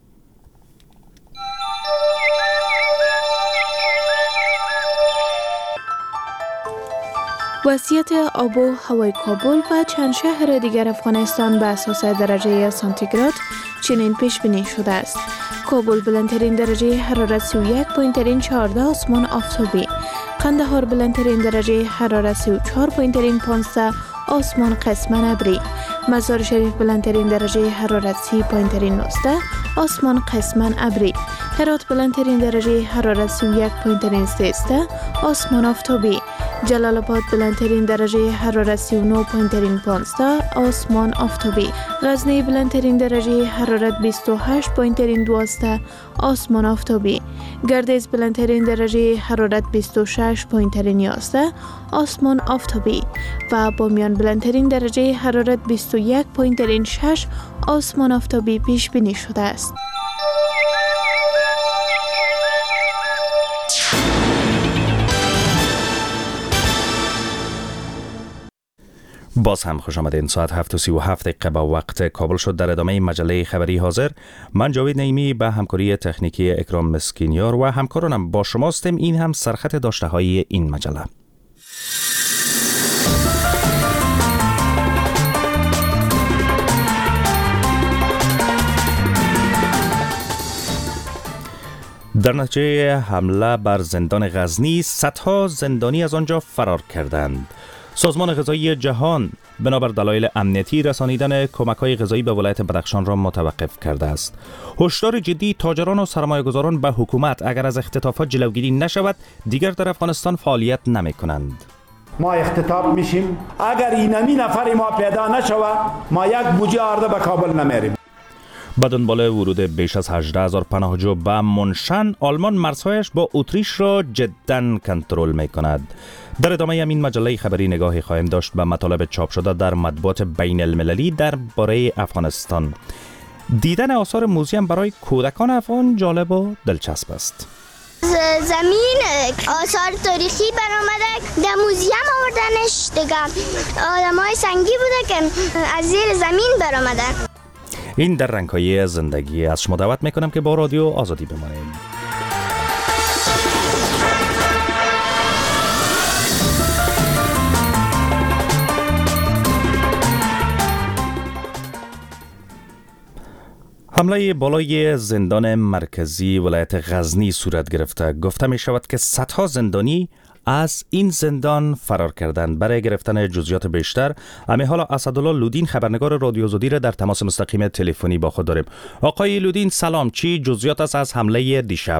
وضعیت آب و هوای کابل و چند شهر دیگر افغانستان به اساس درجه سانتیگراد چنین پیش بینی شده است. کابل بلندترین درجه حرارت سی و یک و چهارده آسمان آفتابی، قندهار بلندترین درجه حرارت سی و چهار و پانزده آسمان قسما ابری، مزار شریف بلندترین درجه حرارت سی و نوزده آسمان قسما ابری، هرات بلندترین درجه حرارت سی و یک و سیزده آسمان آفتابی، جلال آباد بلندترین درجه حرارت سی و نه و پانزده آسمان آفتابی، غزنی بلندترین درجه حرارت بیست و هشت و دوازده آسمان آفتابی، گردیز بلندترین درجه حرارت بیست و شش و یازده آسمان آفتابی و بامیان بلندترین درجه حرارت بیست و یک و شش آسمان آفتابی پیش بینی شده است. باز هم خوش آمدین. ساعت هفت و سی و هفت دقیقه با وقت کابل شد. در ادامه مجله خبری حاضر من جاوید نعیمی به همکاری تکنیکی اکرام مسکینیار و همکارانم با شماستیم. این هم سرخط داشته های این مجله. در نتیجه حمله بر زندان غزنی صدها زندانی از آنجا فرار کردند. سازمان غذایی جهان بنابر دلایل امنیتی رسانیدن کمک‌های غذایی به ولایت بدخشان را متوقف کرده است. هشدار جدی تاجران و سرمایه‌گذاران به حکومت اگر از اختطافات جلوگیری نشود دیگر در افغانستان فعالیت نمی‌کنند. ما اختطاف میشیم اگر اینمی نفر ما پیدا نشود ما یک بوجه آرده به کابل نمیریم. با دنبال ورود بیش از هجده هزار پناهجو به منشن، آلمان مرزهایش با اتریش را جداً کنترل می‌کند. در ادامه همین مجله خبری نگاهی خواهیم داشت به مطالب چاپ شده در مطبوعات بین المللی درباره افغانستان. دیدن آثار موزیم برای کودکان افغان جالب و دلچسب است. زمین آثار تاریخی برآمده در موزیم آوردنش دیگه آدمای سنگی بوده که از زیر زمین برآمدن. این در رنگ‌های زندگی. از شما دعوت میکنم که با رادیو آزادی بمانید. حمله بالای زندان مرکزی ولایت غزنی صورت گرفته. گفته می شود که صدها زندانی از این زندان فرار کردند. برای گرفتن جزئیات بیشتر امی حالا اسدالله لودین خبرنگار رادیو آزادی را در تماس مستقیم تلفنی با خود داریم. آقای لودین سلام، چی جزئیات است از حمله دیشب؟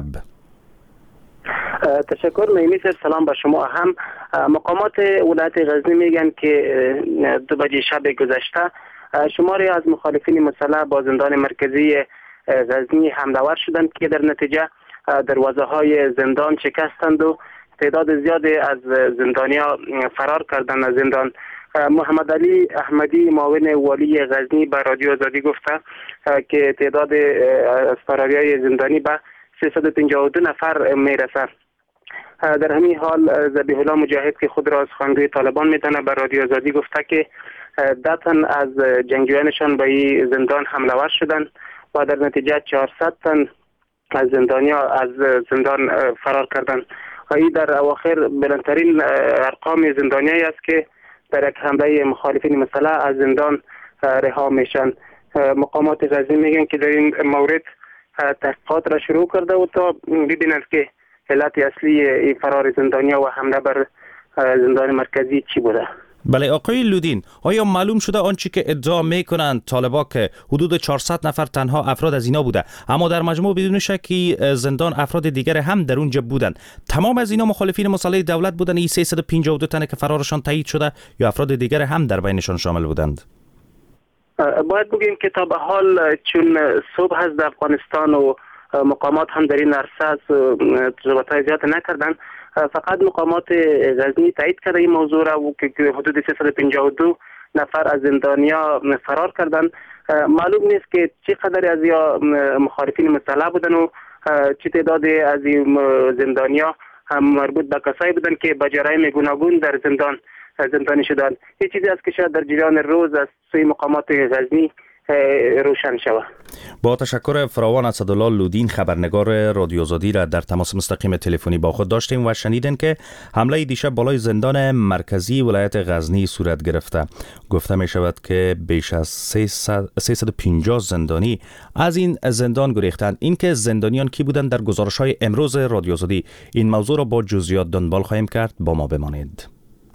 تشکر میمیسر، سلام به شما هم. مقامات ولایت غزنی میگن که دو بجه شب گذشته شماری از مخالفین مسلح با زندان مرکزی غزنی حمله ور شدند که در نتیجه دروازه های زندان شکستند و تعداد زیادی از زندانیا فرار کردند از زندان. محمد علی احمدی معاون والی غزنی به رادیو آزادی گفته که تعداد از فراریای زندانی به سیصد و پنجاه و دو نفر میرسد. در همین حال ذبیح الله مجاهد که خود را از خانگوی طالبان میدانه به رادیو آزادی گفته که ده تن از جنگجویانشان به این زندان حمله ور شدند و در نتیجه چهارصد تن از زندانیا از زندان فرار کردند. این در اواخر بلندترین ارقام زندانیایی است که در یک حمله مخالفین مسلح از زندان رها میشن. مقامات غزنی میگن که در این مورد تحقیقات را شروع کرده و تا ببینند که علت اصلی این فرار زندانیا و حمله بر زندان مرکزی چی بوده. بله آقای لودین، آیا معلوم شده آنچه که ادعا میکنند طالبا که حدود چهارصد نفر تنها افراد از اینا بوده، اما در مجموع بدون شکی زندان افراد دیگر هم در اونجا بودند، تمام از اینا مخالفین مسلح دولت بودند؟ این سیصد و پنجاه و دو تن که فرارشان تایید شده یا افراد دیگر هم در بینشان شامل بودند؟ باید بگیم که تا به حال چون صبح از افغانستان و مقامات هم در این عرصه تجربه‌های زیاد نکردن، فقط مقامات غزنی تایید کرده این موضوع را و که حدود سیصد و پنجاه و دو نفر از زندانیا فرار کردند. معلوم نیست که چقدر از یا مخالفین مسلح بودن و چه تعدادی از این زندانیا هم مربوط به کسایی بودن که به جرایم گوناگون در زندان زندانی شدند. این چیزی است که شاید در جریان روز از سوی مقامات غزنی روشن شود. با تشکر فراوان اسدالله لودین خبرنگار رادیو آزادی را در تماس مستقیم تلفنی با خود داشتیم و شنیدن که حمله دیشب بالای زندان مرکزی ولایت غزنی صورت گرفته. گفته می شود که بیش از سیصد و پنجاه زندانی از این زندان گریختند. اینکه زندانیان کی بودند در گزارش های امروز رادیو آزادی این موضوع را با جزئیات دنبال خواهیم کرد. با ما بمانید.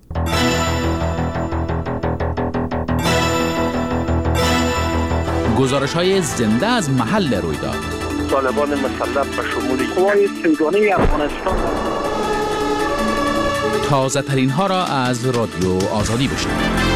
گزارش های زنده از محل رویداد. طالبان مسلح به شمول قوای سیگانی افغانستان. تازه ترین ها را از رادیو آزادی بشنوید.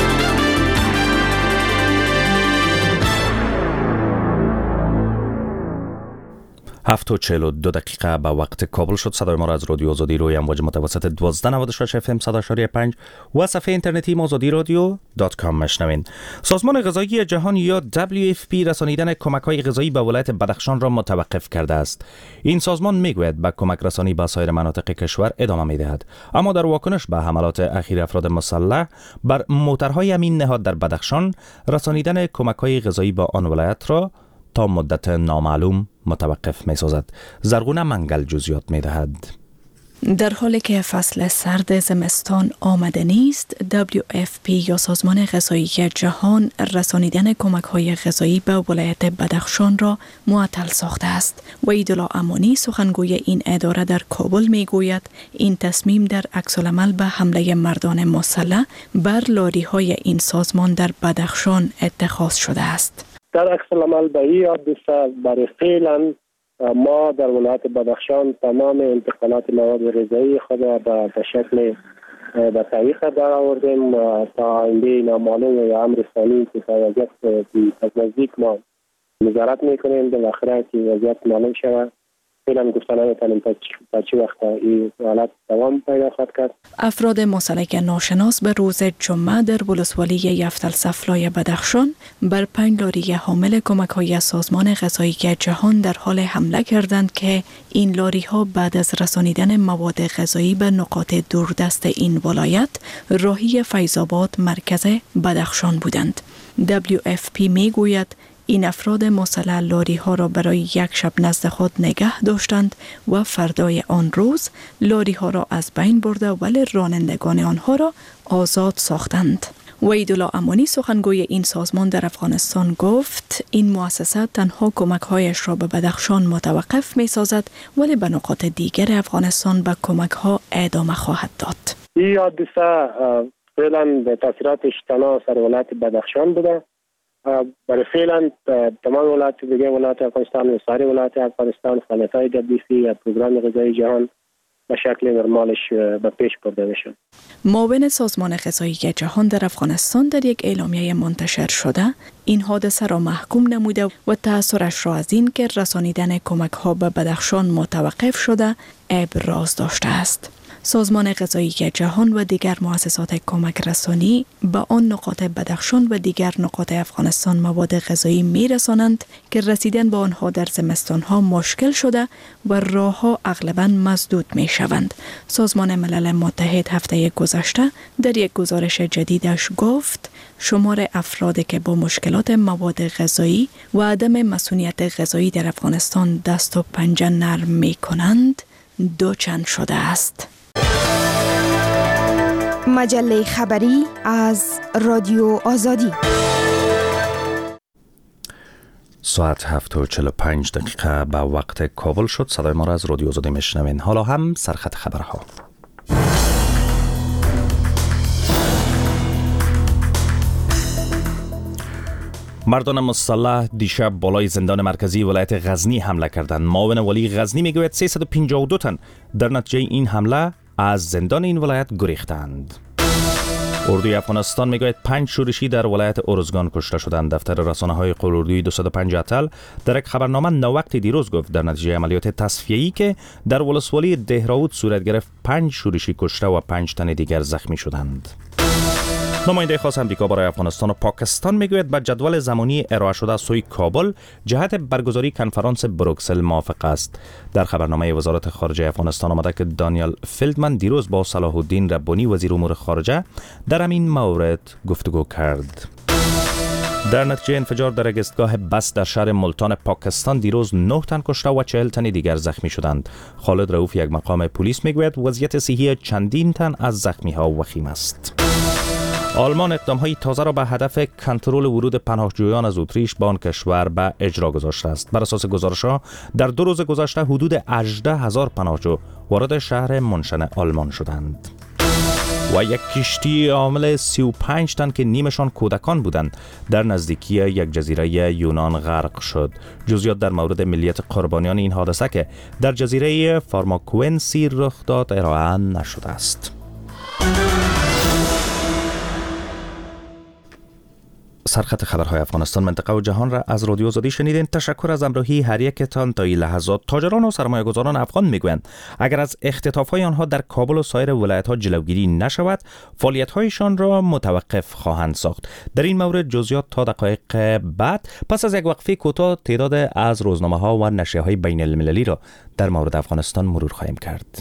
هفت و چهل و دو دقیقه به وقت کابل شد. صدای ما را از رادیو آزادی روی امواج متوسط دوازده نود و شش اف ام صد و شش و پنج و صفحه اینترنتی آزادی رادیو دات کام مشنوین. سازمان غذایی جهان یا دبلیو اف پی رسانیدن کمک‌های غذایی به ولایت بدخشان را متوقف کرده است. این سازمان میگوید به کمک رسانی به سایر مناطق کشور ادامه میدهد، اما در واکنش به حملات اخیر افراد مسلح بر موترهای امین نهاد در بدخشان، رسانیدن کمک‌های غذایی به آن ولایت را تا مدت نامعلوم متوقف می سازد. زرغونه منگل جزئیات می دهد. در حالی که فصل سرد زمستان آمده نیست، دبلیو اف پی یا سازمان غذایی جهان رسانیدن کمک‌های غذایی به ولایت بدخشان را معطل ساخته است. وحیدالله امانی سخنگوی این اداره در کابل میگوید این تصمیم در عکس‌العمل به حمله مردان مسلح بر لاری‌های این سازمان در بدخشان اتخاذ شده است. در عکس العمل به این حادثه برای فعلا ما در ولایت بدخشان تمام انتقالات مواد غذایی خود را به شکل به تعویق در آوردیم تا آینده نامعلوم یا امر ثانی که وضعیت از نزدیک ما نظارت میکنیم بالاخره که وضعیت معلوم شود. فعلا گفتن نمیتونیم تا چه وقت این حالت دوام پیدا خواهد کرد. افراد مسلح ناشناس به روز جمعه در ولسوالی یفتل سفلای بدخشان بر پنج لاری حامل کمک‌های سازمان غذایی جهان در حال حمله کردند که این لاری ها بعد از رسانیدن مواد غذایی به نقاط دوردست این ولایت راهی فیض‌آباد مرکز بدخشان بودند. دبلیو اف پی می گوید این افراد مسلح لاری ها را برای یک شب نزد خود نگه داشتند و فردای آن روز لاری ها را از بین برده ولی رانندگان آنها را آزاد ساختند. وحیدالله امانی سخنگوی این سازمان در افغانستان گفت این مؤسسه تنها کمک‌هایش را به بدخشان متوقف می‌سازد ولی به نقاط دیگر افغانستان به کمک‌ها ادامه خواهد داد. این حادثه فعلا به تاثیراتش تنها سر ولایت بدخشان بوده. برای فعلا تمام ولایت دیگه ولایت افغانستان و سایر ولایت افغانستان فعالیت‌های دبلیو اف پی یا پروگرام غذایی جهان به شکل نرمالش به پیش برده میشه. معاون سازمان غذایی جهان در افغانستان در یک اعلامیه منتشر شده این حادثه را محکوم نموده و تأثیرش را از این که رسانیدن کمک‌ها به بدخشان متوقف شده ابراز داشته است. سازمان غذایی جهان و دیگر مؤسسات کمک رسانی به آن نقاط بدخشان و دیگر نقاط افغانستان مواد غذایی می‌رسانند که رسیدن به آنها در زمستان‌ها مشکل شده و راه‌ها اغلباً مسدود می‌شوند. سازمان ملل متحد هفته گذشته در یک گزارش جدیدش گفت شمار افرادی که با مشکلات مواد غذایی و عدم مسئولیت غذایی در افغانستان دست و پنجه نرم می‌کنند دوچند شده است. مجله خبری از رادیو آزادی. ساعت هفت و چهل و پنج دقیقه به وقت کابل شد. صدای ما را از رادیو آزادی میشنوین. حالا هم سرخط خبرها. مردان مسلح دیشب بالای زندان مرکزی ولایت غزنی حمله کردند. معاون ولی غزنی میگوید سیصد و پنجاه و دو تن در نتیجه این حمله از زندان این ولایت گریختند. اردوی افغانستان میگوید پنج شورشی در ولایت ارزگان کشته شدند. دفتر رسانه‌های قلوردوی دویست و پنج اتل در یک خبرنامه نوقت دیروز گفت در نتیجه عملیات تصفیه‌ای که در ولسوالی دهراود صورت گرفت پنج شورشی کشته و پنج تن دیگر زخمی شدند. نماینده خاص امریکا برای افغانستان و پاکستان میگوید با جدول زمانی ارائه شده از سوی کابل جهت برگزاری کنفرانس بروکسل موافق است. در خبرنامه وزارت خارجه افغانستان آمده که دانیال فیلدمن دیروز با صلاح الدین ربانی وزیر امور خارجه در همین مورد گفتگو کرد. در نتیجه انفجار در یک ایستگاه بس در شهر ملتان پاکستان دیروز نه تن کشته و چهل تن دیگر زخمی شدند. خالد رؤوف یک مقام پلیس میگوید وضعیت صحی چندین تن از زخمی ها وخیم است. آلمان اقدام‌های تازه را به هدف کنترل ورود پناهجویان از اتریش به آن کشور به اجرا گذاشته است. بر اساس گزارش‌ها در دو روز گذشته حدود هجده هزار پناهجو وارد شهر منشن آلمان شدند. و یک کشتی حامل سی و پنج تن که نیمشان کودکان بودند در نزدیکی یک جزیره یونان غرق شد. جزئیات در مورد ملیت قربانیان این حادثه که در جزیره فارماکوئنسی رخ داد ارائه نشده است. سرخط خبرهای افغانستان، منطقه و جهان را از رادیو آزادی شنیدین. تشکر از همراهی هر یکتان تا این لحظات. تاجران و سرمایه‌گذاران افغان میگویند اگر از اختطاف‌های آنها در کابل و سایر ولایت‌ها جلوگیری نشود، فعالیت‌هایشان را متوقف خواهند ساخت. در این مورد جزئیات تا دقایق بعد پس از یک وقفه کوتاه تعداد از روزنامه‌ها و نشریه‌های بین‌المللی را در مورد افغانستان مرور خواهیم کرد.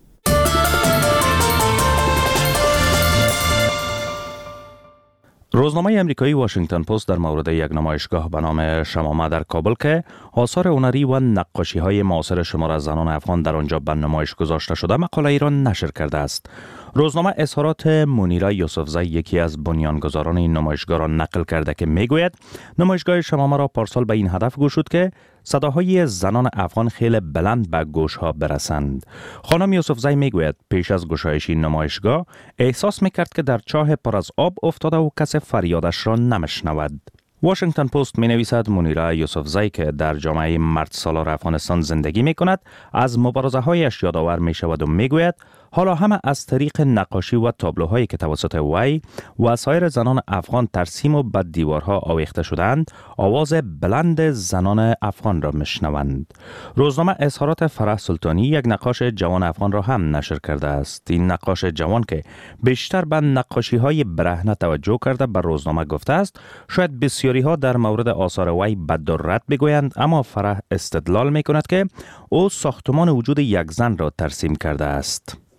روزنامه امریکایی واشنگتن پست در مورد یک نمایشگاه به نام شمامه در کابل که آثار هنری و نقاشی‌های معاصر شمار از زنان افغان در آنجا به نمایش گذاشته شده مقاله ای را نشر کرده است. روزنامه اظهارات منیره یوسفزی یکی از بنیانگذاران این نمایشگاه را نقل کرده که میگوید نمایشگاه شمامه را پارسال به این هدف گشود که صداهای زنان افغان خیلی بلند به گوشها برسند. خانم یوسفزی میگوید پیش از گشایش این نمایشگاه احساس میکرد که در چاه پر از آب افتاده و کسی فریادش را نمیشنود. واشنگتن پست می نویسد منیره یوسفزی که در جامعه مرد سالار افغانستان زندگی می کند از مبارزه هایش یادآور می شود و می گوید حالا همه از طریق نقاشی و تابلوهایی که توسط وی و سایر زنان افغان ترسیم و به دیوارها آویخته شدند آواز بلند زنان افغان را میشنوند. روزنامه اظهارات فرح سلطانی یک نقاش جوان افغان را هم نشر کرده است. این نقاش جوان که بیشتر به نقاشی های برهنه توجه کرده به روزنامه گفته است شاید بسیاری ها در مورد آثار وی بد و رد بگویند، اما فرح استدلال می کند که او ساختمان وجود یک زن را ترسیم کرده است.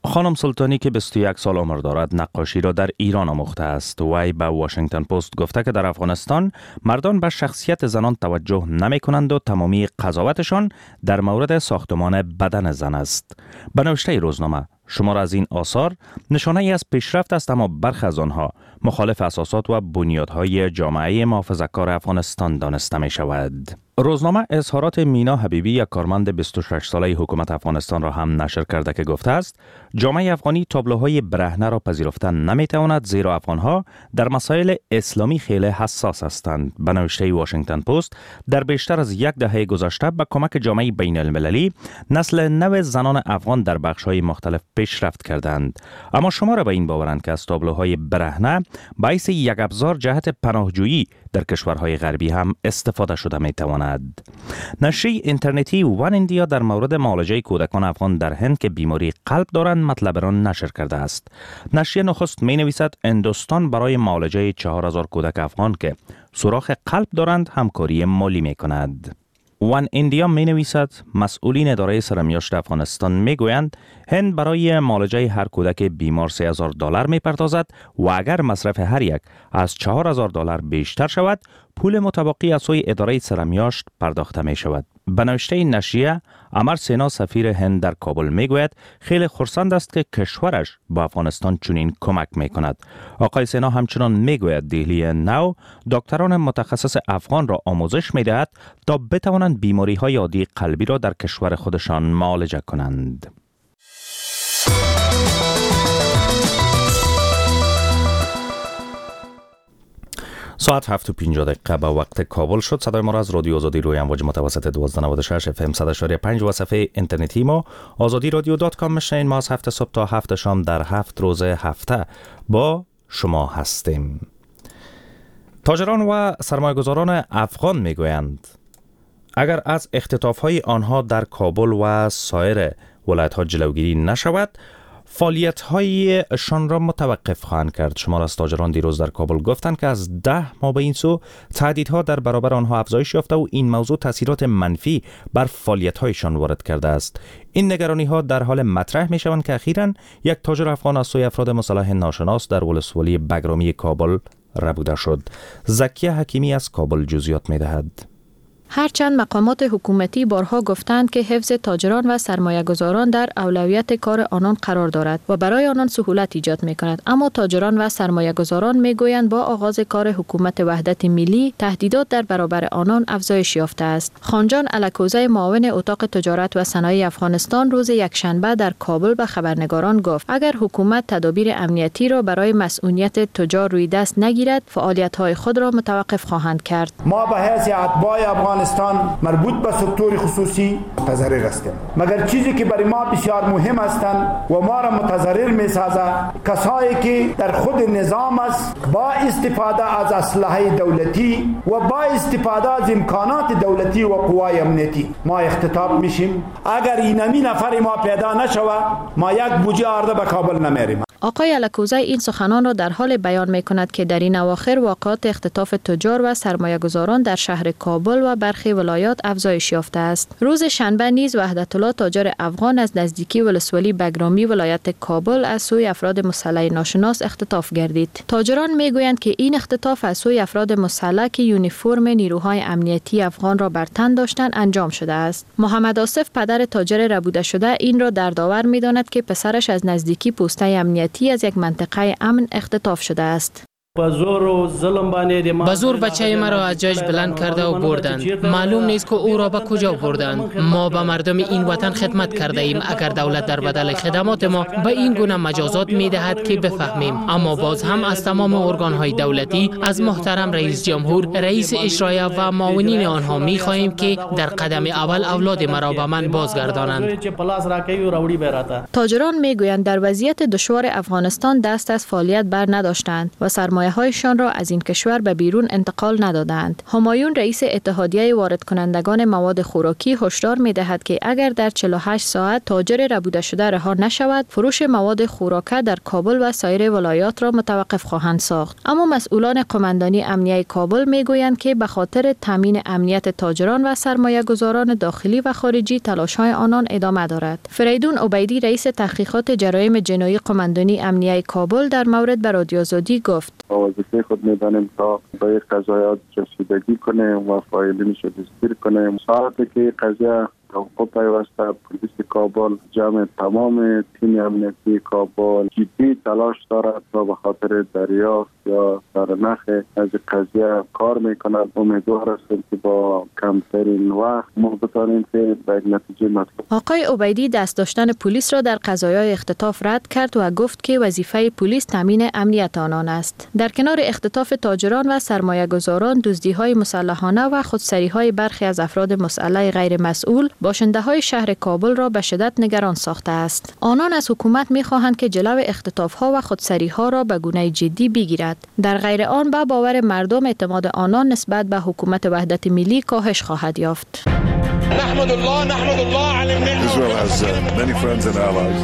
خانم سلطانی که بیست و یک سال عمر دارد نقاشی را در ایران آموخته است. وی به واشنگتن پست گفته که در افغانستان مردان به شخصیت زنان توجه نمی کنند و تمامی قضاوتشان در مورد ساختمان بدن زن است. به نوشته روزنامه شمار از این آثار نشانه ای از پیشرفت است، اما برخی از آنها مخالف اساسات و بنیادهای جامعه محافظه‌کار افغانستان دانسته می شود. روزنامه اظهارات مینا حبیبی، یک کارمند بیست و شش ساله حکومت افغانستان را هم نشر کرده که گفته است جامعه افغانی تابلوهای برهنه را پذیرفته نمیتواند، زیرا افغانها در مسائل اسلامی خیلی حساس هستند. به نوشته واشنگتن پست در بیشتر از یک دهه گذشته به کمک جامعه بین المللی نسل نو زنان افغان در بخش‌های مختلف پیشرفت کردند، اما شمار به این باورند که از تابلوهای برهنه باعث یک ابزار جهت پناهجویی در کشورهای غربی هم استفاده شده میتواند. نشریه اینترنتی وان ایندیا در مورد معالجه کودکان افغان در هند که بیماری قلب دارند مطلب را نشر کرده است. نشریه نخست می نویسد هندوستان برای معالجه چهار هزار کودک افغان که سوراخ قلب دارند همکاری مالی می کند. وان ایندیا می نویسد مسئولین اداره سرمیاشت افغانستان می گویند هند برای معالجه هر کودک بیمار سه هزار دلار می پردازد و اگر مصرف هر یک از چهار هزار دلار بیشتر شود پول متبقی از سوی اداره سرمیاشت پرداخته می شود. به نوشته نشریه امر سینا سفیر هند در کابل می گوید خیلی خرسند است که کشورش با افغانستان چنین کمک می کند. آقای سینا همچنان می گوید دهلی نو دکتران متخصص افغان را آموزش می دهد تا بتوانند بیماری های عادی قلبی را در کشور خودشان معالجه کنند. ساعت هفت و پنجاه دقیقه به وقت کابل شد. صدای ما را از رادیو آزادی روی امواج متوسط دویست و نود و شش اف ام صد و شش و پنج و صفحه اینترنتی ما آزادی رادیو دات کام میشنوید. ما از هفت صبح تا هفت شام در هفت روز هفته با شما هستیم. تاجران و سرمایه‌گذاران افغان میگویند اگر از اختطاف‌های آنها در کابل و سایر ولایت‌ها جلوگیری نشود فعالیت‌هایشان را متوقف خواهند کرد. شمار از تاجران دیروز در کابل گفتند که از ده ماه به این سو تهدیدها در برابر آنها افزایش یافته و این موضوع تاثیرات منفی بر فعالیت‌هایشان وارد کرده است. این نگرانی‌ها در حال مطرح می‌شوند که اخیراً یک تاجر افغان از سوی افراد مسلح ناشناس در ولسوالی بگرامی کابل ربوده شد. زکیه حکیمی از کابل جزئیات می‌دهد. هرچند مقامات حکومتی بارها گفتند که حفظ تاجران و سرمایه‌گذاران در اولویت کار آنان قرار دارد و برای آنان سهولت ایجاد می‌کند، اما تاجران و سرمایه‌گذاران می‌گویند با آغاز کار حکومت وحدت ملی تهدیدات در برابر آنان افزایش یافته است. خانجان الکوزی معاون اتاق تجارت و صنایع افغانستان روز یکشنبه در کابل به خبرنگاران گفت اگر حکومت تدابیر امنیتی را برای مسئولیت تجار روی دست نگیرد فعالیت‌های خود را متوقف خواهند کرد. ما به حیث اتباع افغانستان مربوط به سکتور خصوصی متضرر هستیم، مگر چیزی که برای ما بسیار مهم هستند و ما را متضرر می‌سازد کسایی که در خود نظام است با استفاده از اسلحه دولتی و با استفاده از امکانات دولتی و قوای امنیتی ما اختطاف میشیم. اگر اینمی نفر ما پیدا نشود ما یک بوجه آرده به کابل نمیریم. آقای الکوزی این سخنان را در حال بیان می‌کند که در این اواخر واقعات اختطاف تجار و سرمایه‌گذاران در شهر کابل و برخی ولایات افزایش یافته است. روز شنبه نیز وحدت الله تاجر افغان از نزدیکی ولسوالی بگرامی ولایت کابل از سوی افراد مسلح ناشناس اختطاف گردید. تاجران میگویند که این اختطاف از سوی افراد مسلح که یونیفرم نیروهای امنیتی افغان را بر تن داشتند انجام شده است. محمد آصف پدر تاجر ربوده شده این را در داور می‌داند که پسرش از نزدیکی پوسته امنیتی از یک منطقه امن اختطاف شده است. با زور بچه مرا از جایش بلند کرده و بردند. معلوم نیست که او را به کجا بردند. ما به مردم این وطن خدمت کرده ایم. اگر دولت در بدل خدمات ما به این گونه مجازات می دهد که بفهمیم، اما باز هم از تمام ارگان‌های دولتی، از محترم رئیس جمهور، رئیس اجرایی و معاونین آنها می خواهیم که در قدم اول اولاد مرا به من بازگردانند. تاجران می گویند در وضعیت دشوار افغانستان دست از فعالیت بر نداشتند و سرمایه سرمایه‌هایشان را از این کشور به بیرون انتقال ندادند. همایون رئیس اتحادیه وارد کنندگان مواد خوراکی هشدار می‌دهد که اگر در چهل و هشت ساعت تاجر ربوده شده رها نشود، فروش مواد خوراکه در کابل و سایر ولایات را متوقف خواهند ساخت. اما مسئولان قماندانی امنیه کابل میگویند که به خاطر تامین امنیت تاجران و سرمایه‌گذاران داخلی و خارجی تلاش‌های آنان ادامه دارد. فریدون عبیدی رئیس تحقیقات جرایم جنایی قماندانی امنیه کابل در مورد به رادیو آزادی گفت: وظیفه خود می‌دانیم تا به قضایات رسیدگی کنیم و فایلینش رو دستگیر کنیم. ساعتی که قضیه توقف پیوسته، پلیس کابل جمع تمام تیم امنیتی کابل جدی تلاش دارد و به خاطر دریافت یا سرنخ از قضیه کار میکند. امیدوار هستیم که با کمترین وقت ما بتوانیم که به نتیجه مطلوب. آقای عبیدی دست داشتن پلیس را در قضایای اختطاف رد کرد و گفت که وظیفه پلیس تامین امنیت آنان است. در کنار اختطاف تاجران و سرمایه‌گذاران، دزدی‌های مسلحانه و خودسری‌های برخی از افراد مسلح غیر مسئول باشنده‌های شهر کابل را به شدت نگران ساخته است. آنان از حکومت می‌خواهند که جلو اختطاف‌ها و خودسری‌ها را به گونه جدی بگیرد. در غیر آن به باور مردم اعتماد آنان نسبت به حکومت وحدت ملی کاهش خواهد یافت. نحمد الله نحمد الله على النعمة. Israel has uh, many friends and allies.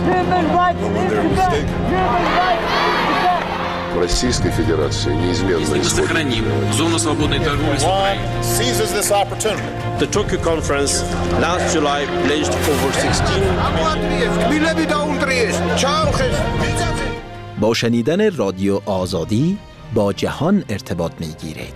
В Российской Федерации неизменно сохраним зону свободной торговли с Украиной. Seizes this opportunity. The Tokyo conference last July pledged over sixteen. با شنیدن رادیو آزادی با جهان ارتباط می‌گیرید.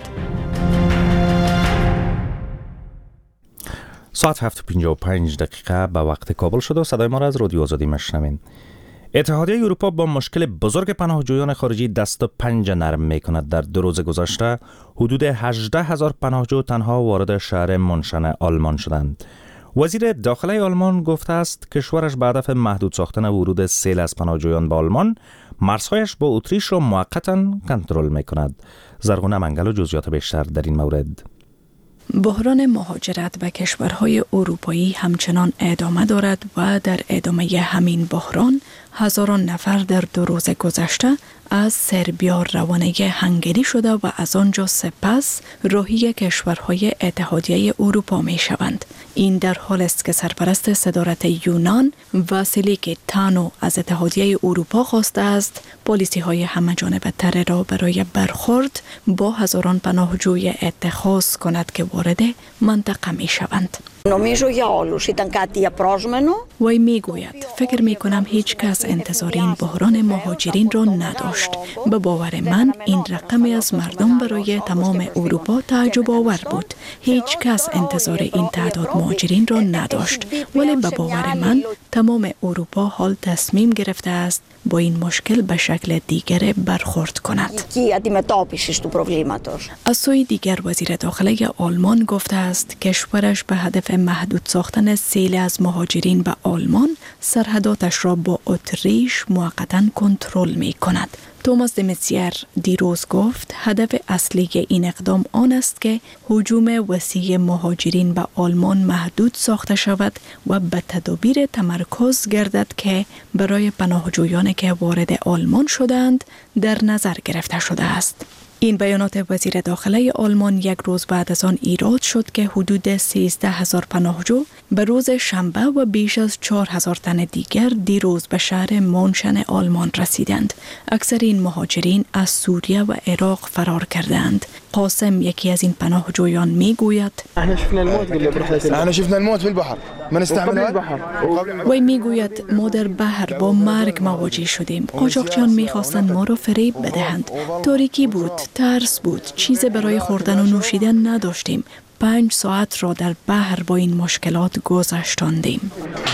ساعت هفت و پنجاه و پنج دقیقه به وقت کابل شده و صدای ما را از رادیو آزادی میشنوین. اتحادیه اروپا با مشکل بزرگ پناهجویان خارجی دست و پنجه نرم میکند. در دو روز گذشته حدود هجده هزار پناهجو تنها وارد شهر مونشن آلمان شدند. وزیر داخلی آلمان گفته است کشورش به هدف محدود ساختن ورود سیل از پناهجویان به آلمان مرزهایش با اتریش را موقتا کنترل میکند. زرغونه منگل و جزئیات بیشتر در این مورد. بحران مهاجرت به کشورهای اروپایی همچنان ادامه دارد و در ادامه همین بحران هزاران نفر در دو روز گذشته از سربیا روانه هنگری شده و از آنجا سپس راهی کشورهای اتحادیه اروپا می شوند. این در حال است که سرپرست صدارت یونان واسیلیک تانو از اتحادیه اروپا خواسته است پالیسی های همه جانبه تر را برای برخورد با هزاران پناهجوی اتخاذ کند که وارد منطقه می شوند. وی می گوید فکر می کنم هیچ کس انتظار این بحران مهاجرین را نداشت. به باور من این رقمی از مردم برای تمام اروپا تعجب آور بود. هیچ کس انتظار این تعداد مهاجرین را نداشت، ولی به باور من تمام اروپا حال تصمیم گرفته است با این مشکل به شکل دیگر برخورد کند. از سوی دیگر وزیر داخلی آلمان گفته است کشورش به هدف محدود ساختن سیل از مهاجرین به آلمان سرحداتش را با اتریش موقتا کنترل می کند. توماس دمسیر دیروز گفت هدف اصلی این اقدام آن است که هجوم وسیع مهاجرین به آلمان محدود ساخته شود و به تدابیر تمرکز گردد که برای پناهجویانی که وارد آلمان شدند در نظر گرفته شده است. این بیانات وزیر داخلی آلمان یک روز بعد از آن ایراد شد که حدود سیزده هزار پناهجو به روز شنبه و بیش از چهار هزار تن دیگر دیروز به شهر مونشن آلمان رسیدند. اکثر این مهاجرین از سوریه و عراق فرار کردند. قاسم یکی از این پناهجویان میگوید احنا شفنا الموت احنا شفنا الموت في البحر ما نستحمل وی میگوید ما در بحر با مرگ مواجه شدیم. قاچاقچیان میخواستند ما را فریب بدهند. تاریکی بود، ترس بود، چیز برای خوردن و نوشیدن نداشتیم. پنج ساعت را در بحر با این مشکلات گذراندیم.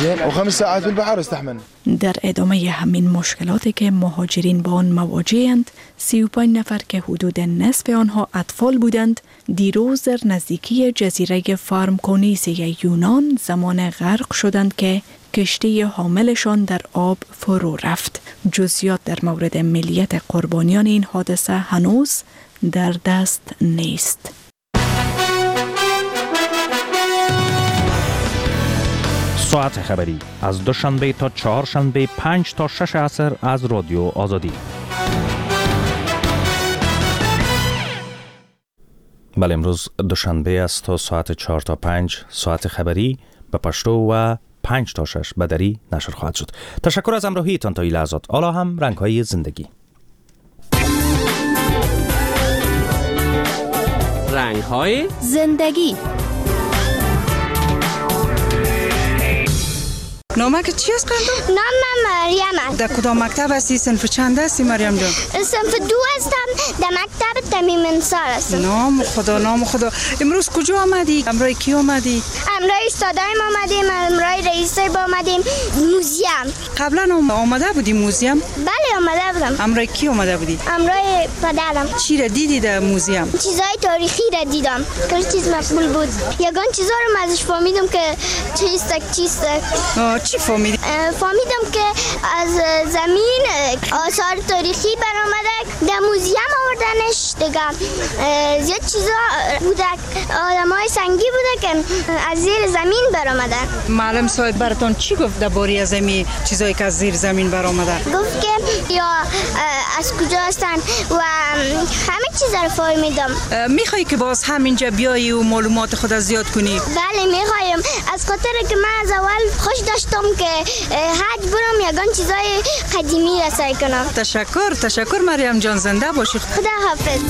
در ادامه همین مشکلاتی که مهاجرین با آن مواجه‌اند، سی و پنج نفر که حدود نصف آنها اطفال بودند، دیروز در نزدیکی جزیره فارمکونیسی یونان زمان غرق شدند که کشتی حاملشان در آب فرو رفت. جزئیات در مورد ملیت قربانیان این حادثه هنوز در دست نیست. ساعت خبری از دوشنبه تا چهارشنبه پنج تا شش عصر از رادیو آزادی. بله، امروز دوشنبه است تا ساعت چهار تا پنج ساعت خبری به پشتو و پنج تا شش به دری نشر خواهد شد. تشکر از همراهیتان تا این لحظات. حالا هم رنگ‌های زندگی. رنگ‌های زندگی. نامک چی است قندم؟ نام من مریم است. در کدام مکتب هستی؟ صنف چند هستی مریم جان؟ صنف دو هستم، در مکتب تمیم انصار هستم. نام خدا، نام خدا. امروز کجا آمدی؟ امروز کی آمدی؟ امروز استادایم آمدیم، امروز رئیس با آمدیم موزیم. قبلا آمده بودی موزیم؟ بله آمده بودم. امروز کی آمده بودی؟ امروز پدرم. چی را دیدی در موزیم؟ چیزای تاریخی را دیدم. کل چیز مقبول بود. یگان چیزا رو ازش فهمیدم که چیست چیست. چی فهمیدی؟ فهمیدم که از زمین آثار تاریخی برآمده، در موزیم آوردنش دیگه. زیاد چیزا بوده، آدمای سنگی بوده که از زیر زمین برآمدن. معلم صاحب براتون چی گفت درباره از زمین چیزایی که از زیر زمین برآمده؟ گفت که یا از کجا هستن و همه چیز رو فهمیدم. میخوای که باز همینجا بیایی و معلومات خود زیاد کنی؟ بله میخوایم، از خاطر که من از اول خوش داشتم که حج برم یگان چیزای قدیمی را سعی کنم. تشکر تشکر مریم جان، زنده باشی. خدا حافظ.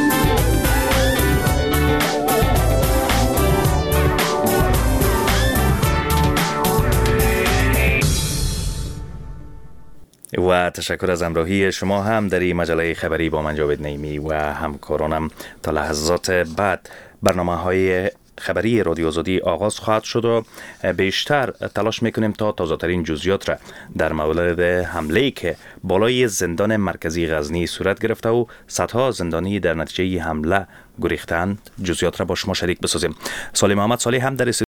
و تشکر از همراهی شما هم در این مجله خبری با من جاوید نعیمی و همکارانم. تا لحظات بعد برنامه های خبری رادیو آزادی آغاز خواهد شد و بیشتر تلاش میکنیم تا تازه‌ترین جزئیات را در مورد حمله‌ای که بالای زندان مرکزی غزنی صورت گرفته و صدها زندانی در نتیجه حمله گریختند جزئیات را با شما شریک بسازیم. سالی محمد صالح هم در